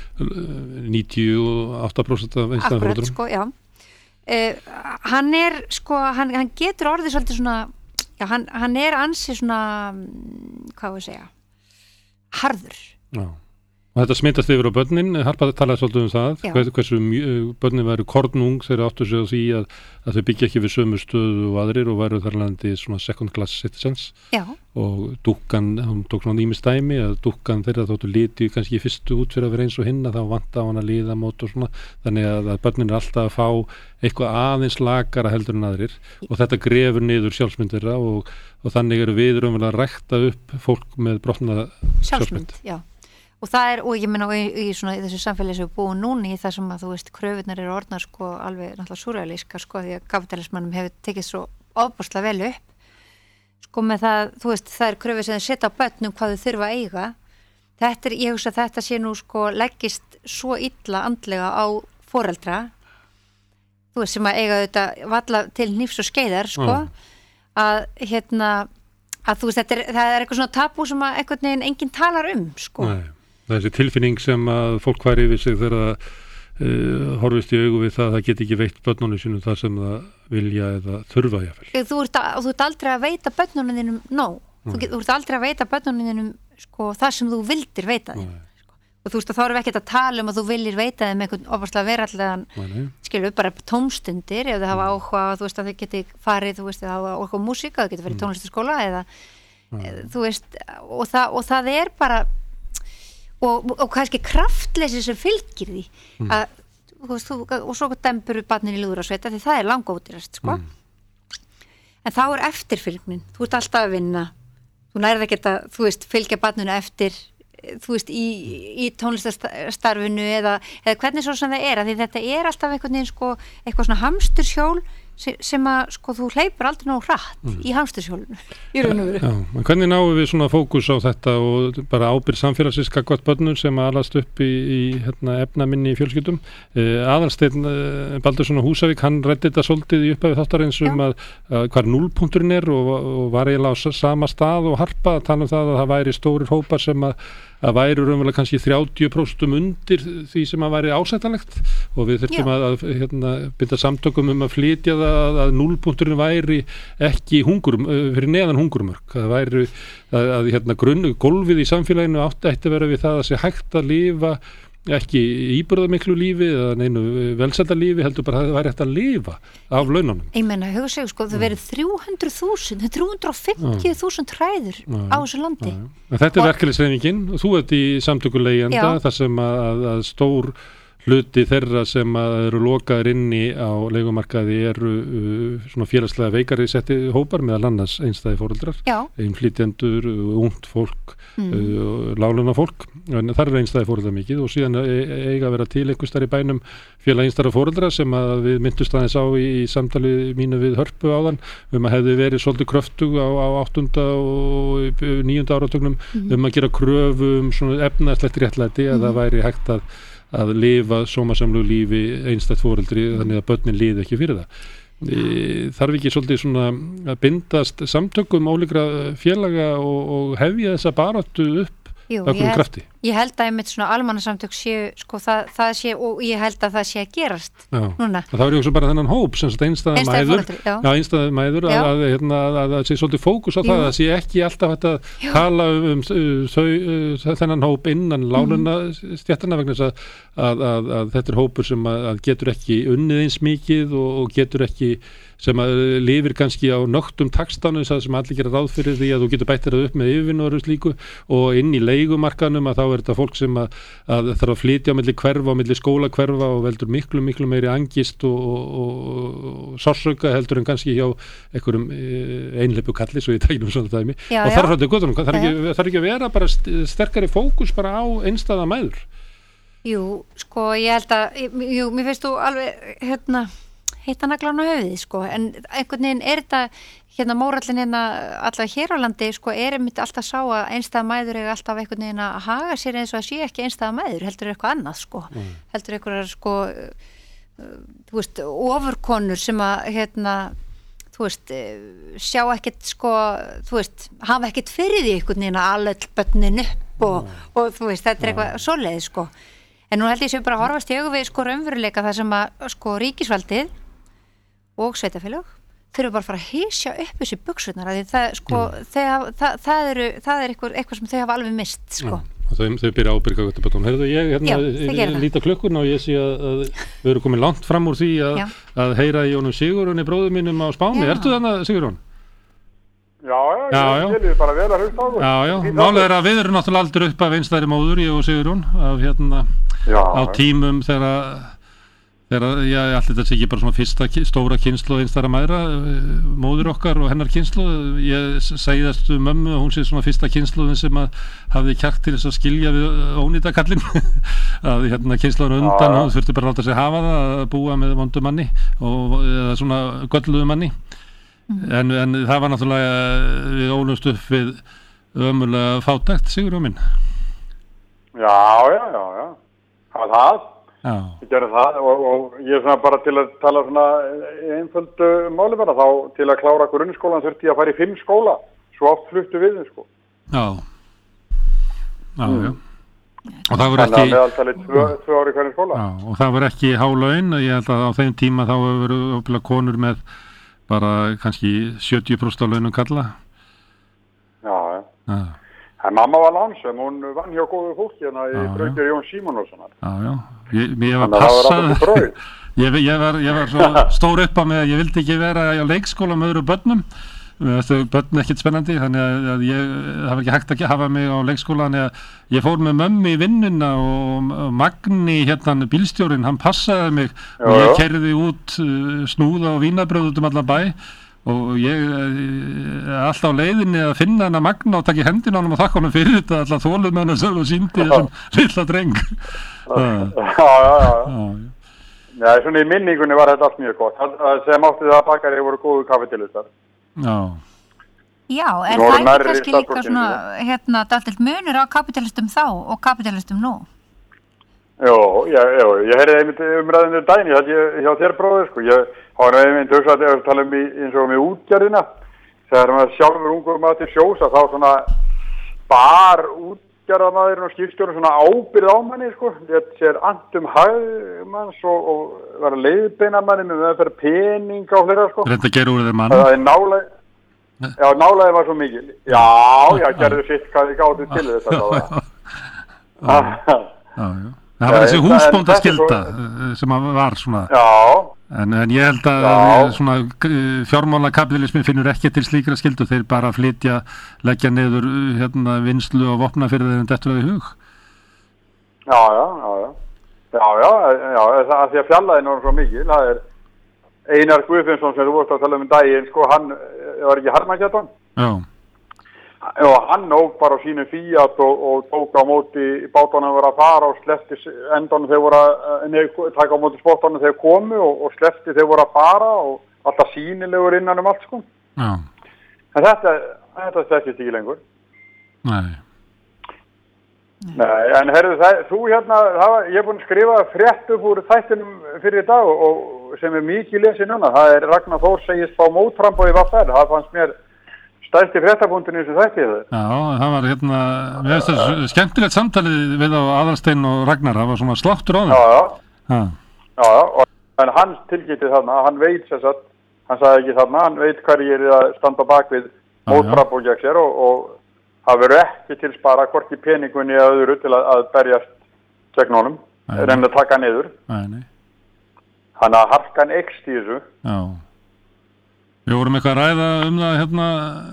níutíu og átta prósent af einstæðra fórum sko, já uh, hann er sko, hann, hann getur orðið svolítið svona já, hann, hann er ansi svona hvað við segja harður já og þetta smitast yfir á börnin, Harpa talaði svolítið um það, Hvers, hversu börnin væru kornung þegar áttu sig á því að, að þau byggja ekki við sömu stöðu og aðrir og væru þar landi svona second class citizens Já. Og dúkkan, hún tók svona nýmis dæmi að dúkkan þeirra þóttu liti kannski í fyrstu út fyrir að vera eins og hinna, þá vanta á hann að liða mót og svona, þannig að, að börnin er alltaf að fá eitthvað aðeins lakara heldur en aðrir og þetta grefur niður sjálfsmynd þeirra og, og þannig eru við raunverulega að rækta upp fólk með brotna sjálfsmynd. Já. Og það er, og ég meina í, í, svona, í þessu samfélagi sem við búum núni í það sem að þú veist, kröfunar eru orðnar sko alveg náttúrulega súrrealískar sko því að kapitalismannum hefur tekið svo ofboðslega vel upp sko með það, þú veist, það er kröfu sem þau setja á börnum hvað þau þurfa að eiga þetta er, ég hugsa að þetta sé nú sko leggist svo illa andlega á foreldra þú veist, sem að eiga þetta valla til hnífs og skeiðar sko mm. að hérna að þú veist, þetta er, það er eitthvað svona tabú sem að einhvern veginn enginn talar um sko Nei. Þessi tilfinning sem að fólk væri yfir sig þegar það uh, horfist í augu við það að það geti ekki veitt börnunum sínum það sem það vilja eða þurfa jáfnvel. Þú ert, að, þú ert aldrei að veita börnunum þínum nóg. Mm. Þú, get, þú ert aldrei að veita börnunum þínum sko, það sem þú vildir veita þeim. Sko. Og þú veist að þá erum við ekkert að tala um að þú viljir veita þeim einhvern ofaslega verallegan skilur bara tómstundir ef þau hafa áhuga þú veist að þau geti farið þú veist að hafa áhuga á músík þau geti farið í tónlistarskóla eða mm. þú veist og það, og það er bara Og, og kannski kraftleysi sem fylgir því mm. að, þú veist, þú, og svo dembur við barnin í lúðrasveita því það er langódýrast sko. mm. en þá er eftirfylgnin þú ert alltaf að vinna þú nærið ekki að, þú veist, fylgja barninu eftir þú veist, í, í tónlistarstarfinu eða, eða hvernig svo sem það er, að því þetta er alltaf einhvern veginn sko, eitthvað svona hamsturshjól sem að sko þú hleypur aldrei nógu hratt mm. í hamsturshjólinu í raun og veru. Já, en hvernig náum við svona fókus á þetta og bara ábyrgð samfélagsins gagnvart börnum sem að alast upp í, í hérna, efnaminni í fjölskyldum. Eh, Aðalsteinn eh, Baldursson á Húsavík, hann ræddi þetta svolítið í upphafi þáttarins um að, að hvar núllpunkturinn er og, og var eiginlega á sama stað og harpa að tala um það að það væri stórir hópar sem að að væri raunverulega kannski þrjátíu prósent undir því sem að væri ásættanlegt og við þurftum að, að hérna, binda samtökum um að flytja það að, að núllpunkturinn væri ekki hungur, fyrir neðan hungurmörk. Það væri að, að hérna, grunn, gólfið í samfélaginu átti ætti að vera við það að sé hægt að lifa ekki íburðarmiklu lífi eða neinu velsældarlífi, heldur bara að það væri hægt að lifa af laununum. Ég menna, hugsa sig, sko, það verið þrjú hundruð þúsund, þrjú hundruð fimmtíu þúsund hræður á þessu landi. Já, já. Þetta er verkefnishreyfingin og þú ert í samtöku leigjenda þar sem að, að stór hluti þeirra sem að eru lokaðir inni á leigumarkaði eru uh, svona félagslega veikari setti hópar meðal annars einstæði foreldrar, einflytjendur, ungt fólk, mm. uh, láluna fólk, en þar eru einstæði foreldrar mikið og síðan eiga að vera til einhvers þar í bænum félag einstæðra foreldra sem að við myndust aðeins á í, í samtali mínu við Hörpu áðan um að hefði verið svolítið kröftug á, á áttunda og níunda áratögnum mm. um að gera kröfu um svona efnahagslegt réttlæti mm. að það væri hægt að að lifa sómasamlegu lífi einstætt foreldri mm. þannig að börnin líði ekki fyrir það. E, þarf ekki svolítið svona að bindast samtökum ólíkra félaga og, og hefja þessa baráttu upp öllum krafti? Ég held að einmitt svona almannasamtök séu, sko, það, það sé, og ég held að það sé að gerast já. Núna. Það er ju bara þennan hóp, sem sagt einstæða mæður, já, einstæða mæður að, að, hérna, að, að það sé svolítið fókus á Jú. Það, að sé ekki alltaf hægt að já. Tala um þau, uh, þennan hóp innan lánuna mm. stjættarna vegna þess að, að, að, að þetta er hópur sem að, að getur ekki unnið eins mikið og, og getur ekki sem að lifir kannski á nögtum taxtanu sem allir gera ráð fyrir því að þú getur bætt þetta upp með yfirvinnu og slíku og inn í leigumarkanum að þá er þetta fólk sem að, að þarf að flytja á milli hverfa og milli skóla hverfa og veldur miklu miklu meiri angist og, og, og sársauka heldur en kannski hjá einhverjum einleipu kalli svo ég tækir um svona dæmi já, og þarf þetta göttunum, þarf ekki, þarf ekki að vera bara sterkari fókus bara á einstæða mæður. Jú, sko ég held að jú, mér finnst þú alveg hérna hitta naglan á höfuðið, sko, en einhvern veginn er þetta, hérna mórallin hérna allavega hér á landi, sko, er einmitt alltaf sá að einstæða mæður er alltaf einhvern veginn að haga sér eins og að sé ekki einstæða mæður, heldur eitthvað annað, sko, mm. heldur einhverjar, sko, þú veist, ofurkonur sem að, hérna, þú veist, sjá ekkert, sko, þú veist, hafa ekkert fyrir því einhvern veginn að alveg bönnin upp og, mm. og, og þú veist, þetta er eitthvað svoleiðið, sko, en nú held ég sem bara horfast í augu við, sko, raunveruleika það sem að, sko, ríkisvaldið og sveitafélög þurfa bara að fara að hysja upp þessi buxurnar að því það, sko, mm. þeir, það, það, eru, það er eitthvað, eitthvað sem þau hafa alveg mist, sko. Já, þau, þau byrja ábyrga þetta betur. Heyrðu, ég hérna líta klukkun og ég sé að, að við erum komin langt fram úr því að, að heyra í honum Sigurjóni bróður mínum á Spáni. Já. Ertu þannig, Sigurjón? Já, já, já, ég vil bara vel að hugsa á það. Já, já, málið er að við erum náttúrulega aldrei upp af einstæðri móður, ég og Sigurjón, af hérna já, á tímum þegar Þegar, já, allir þetta sé ekki bara svona fyrsta stóra kynslu einstæðra mæðra, móður okkar og hennar kynslu. Ég segðast um mömmu og hún sé svona fyrsta kynsluðin sem að hafði kjark til þess að skilja við ónýta kallinn. að hérna kynsluðin undan, hún þurfti bara að láta sig hafa það að búa með vondu manni og eða svona gölluðu manni. Mm. En, en það var náttúrulega, við ólumst upp við ömurlega fátækt, Sigurjón minn. Já, já, já, já. Það var það. Já. Ég gerði það og, og ég er svona bara til að tala svona einföldu máli bara þá til að klára grunnskólan þurfti ég að fara í fimm skóla svo oft fluttu við sko. Já, já, mm. já. Og það voru ekki Þannig að meðaltalið tvö, tvö ári hvernig skóla. Já, og það voru ekki há laun, ég held að á þeim tíma þá hefur verið oppilega konur með bara kannski sjötíu prósent af launum kalla. Já, já. Já. En mamma var lánsöm, hún vann hjá góðu fólki hérna í Brauðbjörn Jón Símonóssonar. Já, já, ég, ég var passað, ég, ég, var, ég var svo stór upp á mig að ég vildi ekki vera á leikskóla með öðru börnum, þetta er börn ekkert spennandi, þannig að ég, það var ekki hægt að hafa mig á leikskóla, þannig að ég fór með mömmu í vinnuna og, og Magni, hérna bílstjórinn, hann passaði mig já, og ég keyrði út snúða og vínabröð út um allan bæ, og ég er alltaf á leiðinni að finna hennar Magna og taka í hendina á hann og þakka hann fyrir þetta alltaf þólið með hann selv og síndi þessum lilla dreng. Já, já, já. Já, svona í minningunni var þetta allt mjög gott. Sem átti það að bakari voru góðu kaffitilistar. Já. Já, er það ekki kannski líka svona, hérna, dálítið munur á kapitalistum þá og kapitalistum nú? Jó, já, já, ég heyrði einmitt umræðinu daginn, ég held ég hjá þér bróðir, sko, ég hafa einmitt hugsað að tala um í, eins og um í útgerðina, þegar maður sjálfur ungur maður til sjós að þá svona bar útgerðamaðurinn og skipstjórinn svona ábyrð á manni, sko, þetta sér andum hagmanns og, og var að leiðbeina manni með að fyrir pening á hlera, sko. Þetta gerur úr þeir mann. Það er nálega, já, nálega var svo mikil. Já, já, gerðu sitt hvað ég gáði til þetta, já, já, já. Það var þessi húsbóndaskylda sem var svona, en, en ég held að svona fjármálakapitalismin finnur ekki til slíkra skyldu, þeir bara flytja, leggja niður hérna, vinslu og vopna fyrir þeim dettur að í hug. Já, já, já, já, já, já, já, það að því að fjallaðin var svo mikil, það er Einar Guðfinnsson sem þú vorst að tala um daginn, sko, hann var ekki Harmakjartan? Já. Og hann nóg bara á sínum Fiat og, og tók á móti bátunum voru að fara og slefti endanum þeir voru að nefn, taka á móti spottunum þeir komu og, og slefti þeir voru að fara og alltaf sýnilegur innan um allt, sko. Já. En þetta, þetta þekkist ekki lengur. Nei. Nei, en herðu það, þú hérna, það, ég er búin að skrifa frétt upp úr þættinum fyrir í dag og, og sem er mikið lesið núna, það er Ragnar Þór segist fá mótframboð í V R, það fannst mér stærsti fréttapunkturinn sem þætti það. Já, það var hérna, mér finnst það skemmtilegt samtalið við á Aðalsteinn og Ragnar, það var svona sláttur á þeim. Já, já. Já, já, og, en hann tilkynnti þarna, hann veit þess að, hann sagði ekki þarna, hann veit hverjir er að standa bak við mótframboð gegn sér og, og það verður ekki til spara hvorki peningunni eða öðru til að, að berjast gegn honum, reyna að taka niður. Nei, nei. Hann að harkan ekst í þessu. Já. Við vorum eitthvað að ræða um það hérna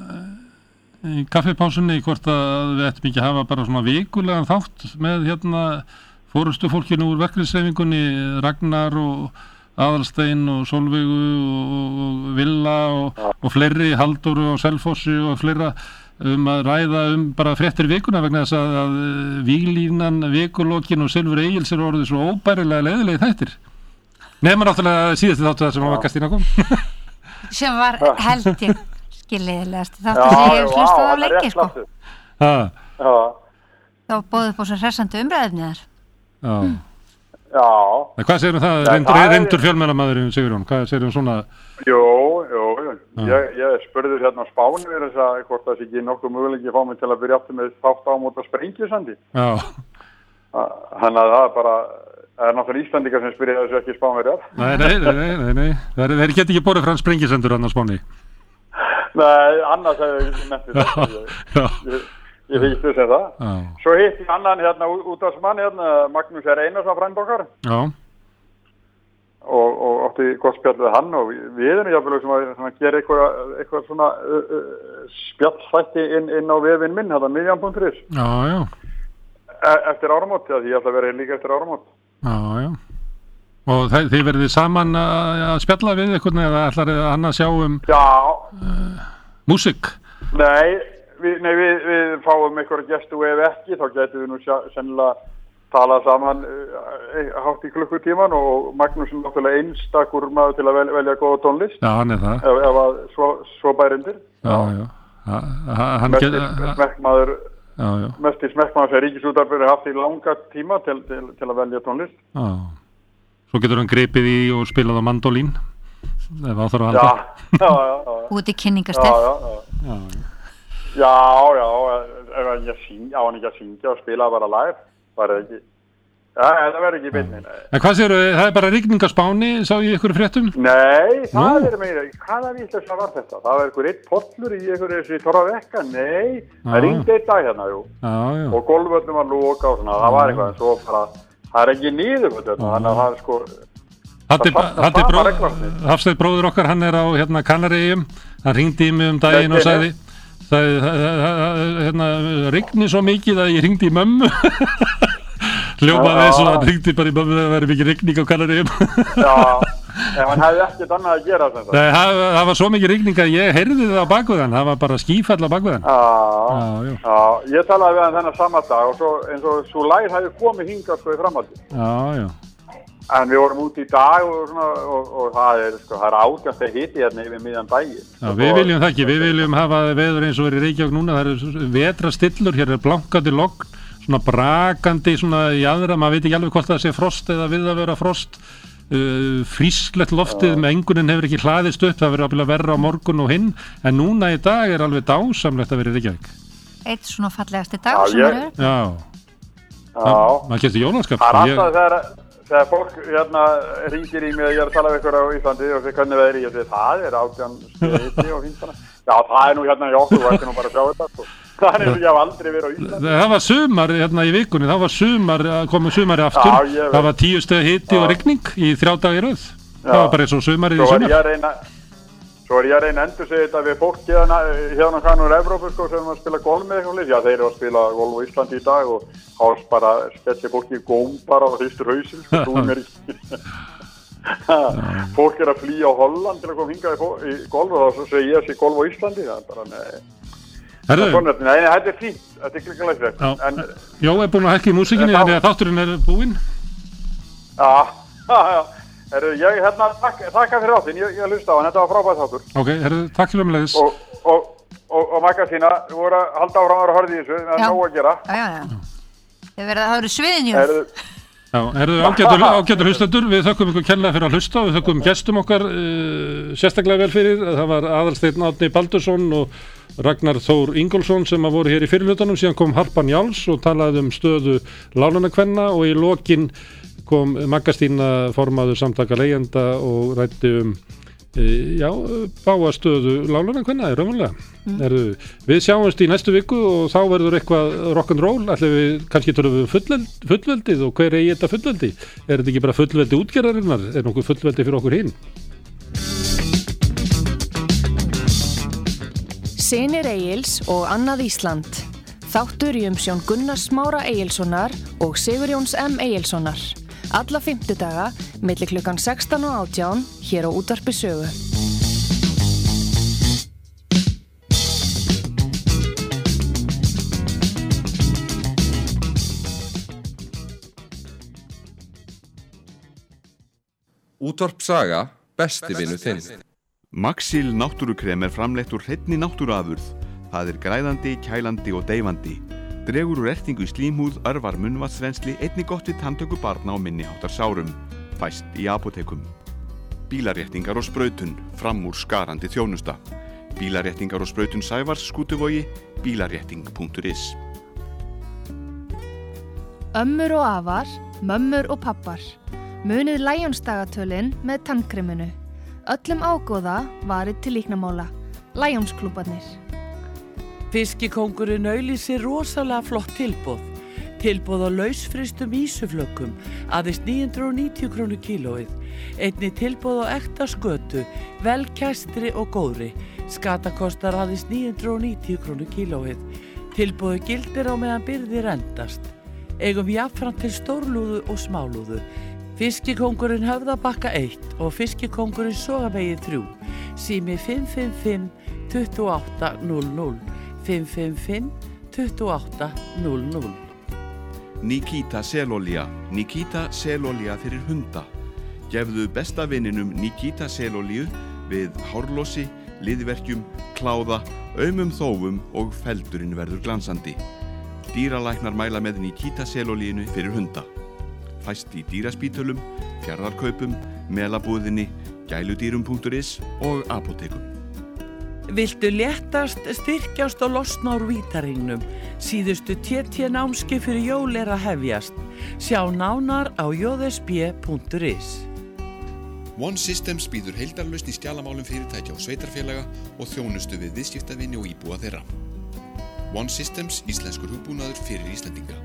í kaffipásunni hvort að við ættum ekki að hafa bara svona vikulegan þátt með hérna fórustu fólkinu úr verkalýðshreyfingunni, Ragnar og Aðalsteinn og Sólveigu og, og Villa og, og fleiri, Halldóru og Selfossi og fleira um að ræða um bara fréttir vikuna vegna þess að, að víglínan, vikulokkin og Silfur Egils er orðið svo óbærilega leiðilegir þættir. Nefnir náttúrulega síðasti þáttu það sem að Kristína kom. Sem var held ég skiljiðilegast þáttu sem ég hef hlustað á lengi, sko. Já. Já. Þá bóðu upp á svo hressandi umræðefni þar. Já. Mm. Já. En hvað segir um það, reyndur, reyndur fjölmennamaðurinn Sigurjón, hvað segir um svona? Jú, jú, ég, ég spurður hérna á Spáni við þess að hvort það sé ekki nokkuð möguleiki fá mig til að byrja aftur með þátt ámóta Sprengjusandi. Já. Þannig að það er bara, það er náttúrulega Íslandingar sem spyrir þessu ekki Spánverjar. Nei, nei, nei, nei, nei, þeir, þeir geti ekki borðið fram Sprengisendur annars Spáni. Nei, annars hefur ég ekki nefnt þetta. Já. Ég finnst þess að það. Já. Svo hitt ég annan hérna útvarsmann hérna, Magnús R. Einarsson frænd okkar. Já. Og, og átti gott spjall við hann og við, við erum jáfnvel sem að, sem að gera eitthvað, eitthvað svona uh, uh, spjallþætti inn, inn á vefinn minn, hérna miðjan punktur is. Já, já. E eftir áramót, því ég ætla að vera líka eftir áramót. Já, já. Og þið, þið verðið saman að, að spjalla við eitthvað eða ætlar hann að sjá um uh, músík? Nei, við, nei við, við fáum eitthvað gestu ef ekki, þá getum við nú sjá, sennilega tala saman uh, hátt í klukkutíman og Magnús er náttúrulega einstakur maður til að vel, velja góða tónlist. Já, hann er það. Ef, ef að svo, svo bærindir. Já, já. Ha, ha, hann mest í smekkmaður, já, já. mest í smekkmaður sem Ríkisútvarpið er haft í langa tíma til, til, til að velja tónlist. Já. Svo getur hann gripið í og spilað á mandolín. Ef á þarf að halda. Já, já, já. já. Út í kynningarstef. Já, já, já. Já, já. já ef hann ekki að syngja, á hann ekki að syngja og spila bara live. Það er ekki, ja, það verður ekki beinni. En hvað séu, það er bara rigning á Spáni, sá ég ykkur fréttum? Nei, það Nú? er meira, hvaða vitlaust var þetta? Það var ykkur eitt pollur í ykkur þessi torra vekka, nei, já. Það ringdi eitt dag hérna, jú. Já, já. Og golfvöldum var loka og svona, það var eitthvað, en svo bara, það er ekki nýður, þannig að það er sko, Halldór bróð, Hafsteinn bróður okkar, hann er á hérna Kanaríeyjum, hann ringdi í mig um daginn og sagði, sagði, hérna, rigni svo mikið að ég ringdi í mömmu. Hljómaði eins og hann ringdi bara í mömmu að það væri mikið rigning á Kanaríeyjum. Já, ef hann hefði ekkert annað að gera sem sagt. Nei, það, það var svo mikið rigning að ég heyrði það á bakvöðan, það var bara skýfall á bakvöðan. Já, já, ég talaði við hann þennan sama dag og svo eins og svo lægð hefði komið hingað sko í framhaldi. Já, já. En við vorum út í dag og svona og, og það er sko, það er átjánda hiti hérna yfir miðjan daginn. Já, við viljum það ekki, við viljum hafa veður eins og verið í Reykjavík núna, það eru vetrastillur, hér er blankandi logn, svona brakandi svona í aðra, maður veit ekki alveg hvort það sé frost eða við að vera frost, uh, frísklegt loftið ja. Með engunin hefur ekki hlaðist upp, það verður ábyggilega verra á morgun og hinn, en núna í dag er alveg dásamlegt að vera í Reykjavík. Eitt svona fallegasti dag sem ég... eru. Já, já. maður kemst í jólaskap. Það er alltaf þegar Þegar fólk hérna ringir í mig að ég er að tala við ykkur á Íslandi og þeir hvernig veðri, ég segi það er átján hiti og fínt þannig. Já, það er nú hérna í okkur, það er nú bara að sjá þetta. Sko. Það er nú, ég hef aldrei verið á Íslandi. Það var sumar hérna í vikunni, það var sumar, komið sumari aftur, Já, það var tíu steg hiti og rigning í þrjá daga í röð. Já. Það var bara eins og sumarið í sumar. Svo er ég að reyna að endur segja þetta við fólk hérna, hérna kannu úr Evrópu sko, sem að spila golf með eitthvað lið. Já, þeir eru að spila golf á Íslandi í dag og hás bara spelli fólki í góm bara og hristur hausinn, sko, trúið mér ekki. Fólk er að flýja á Holland til að koma hingað í, í golf og svo segir ég að sé golf á Íslandi. Það er bara, nei. Herðu? Nei, nei, þetta er fínt, þetta er klikkanlegt. En Jó er búin að hækka í músikinni, þannig að þátturinn er búinn. Já, já, já. Herru, ég hérna, takk, takka fyrir áttin, ég, ég hlusta á hann, þetta var frábært þáttur. Ok, herru, takk fyrir umleiðis. Og, og, og, og Maggasína, þú voru að halda áfram að horfa í þessu, það er nóg að gera. Já, já, já. Það verður að það eru sviðinjúð. Já, herru, ágætur, ágætur hlustendur, við þökkum ykkur kærlega fyrir að hlusta, við þökkum gestum okkar uh, sérstaklega vel fyrir, það var Aðalsteinn Árni Baldursson og Ragnar Þór Ingólfsson sem að voru hér í fyrirlutanum, síðan kom Harpa Njáls og talaði um stöðu lánanakvenna og í lokin kom Maggastína formaður samtaka leigjenda og ræddi um e, já, báa stöðu lánanakvenna, er raunverulega. Mm. Við sjáumst í næstu viku og þá verður eitthvað rock'n'roll, ætlum við kannski tölum við fullveld, fullveldið og hver eigi þetta fullveldi? Er þetta ekki bara fullveldi útgerðarinnar? Er nokkuð fullveldi fyrir okkur hinn? Synir Egils og Annað Ísland. Þáttur í umsjón Gunnars Smára Egilssonar og Sigurjóns M. Egilssonar. Alla fimmtudaga, milli klukkan sextán og átján, hér á Útvarpi Sögu. Útvarp Saga, besti vinur þinn. Maxil náttúrukrem er framleitt úr hreinni náttúruafurð. Það er græðandi, kælandi og deyfandi. Dregur úr ertingu í slímhúð, örvar munnvatnsrennsli, einnig gott við tanntöku barna og minni háttar sárum. Fæst í apótekum. Bílaréttingar og sprautun, fram úr skarandi þjónusta. Bílaréttingar og sprautun Sævars, Skútuvogi, bílarétting punktur is. Ömmur og afar, mömmur og pappar. Munið Lions-dagatölin með tannkreminu. Öllum ágóða varið til líknamóla. Lions-klúbarnir. Fiskikóngurinn auglýsir rosalega flott tilboð. Tilboð á lausfrystum ísuflökum, aðeins níu hundruð níutíu krónur kílóið. Einnig tilboð á ekta skötu, vel kæstri og góðri. Skata kostar aðeins níu hundruð níutíu krónur kílóið. Tilboðu gildir á meðan birgðir endast. Eigum jafnframt til stórlúðu og smálúðu. Fiskikóngurinn Höfðabakka eitt og Fiskikóngurinn Sogavegi þrjú. Sími fimm fimm fimm, tuttugu og átta, núll núll. fimm fimm fimm, tuttugu og átta, núll núll. Nikita selolía. Nikita selolía fyrir hunda. Gefðu besta vininum Nikita selolíu við hárlosi, liðverkjum, kláða, aumum þófum og feldurinn verður glansandi. Dýralæknar mæla með Nikita selolíinu fyrir hunda. Fæst í dýraspítölum, fjarðarkaupum, melabúðinni, gæludýrum punktur is og apótekum. Viltu léttast, styrkjast og losna úr vítaringnum? Síðustu T T námskeið fyrir jól er að hefjast. Sjá nánar á j s b punktur is. One Systems býður heildarlausn í skjalamálum fyrirtækja og sveitarfélaga og þjónustu við viðskiptavini og íbúa þeirra. One Systems, íslenskur hugbúnaður fyrir Íslendinga.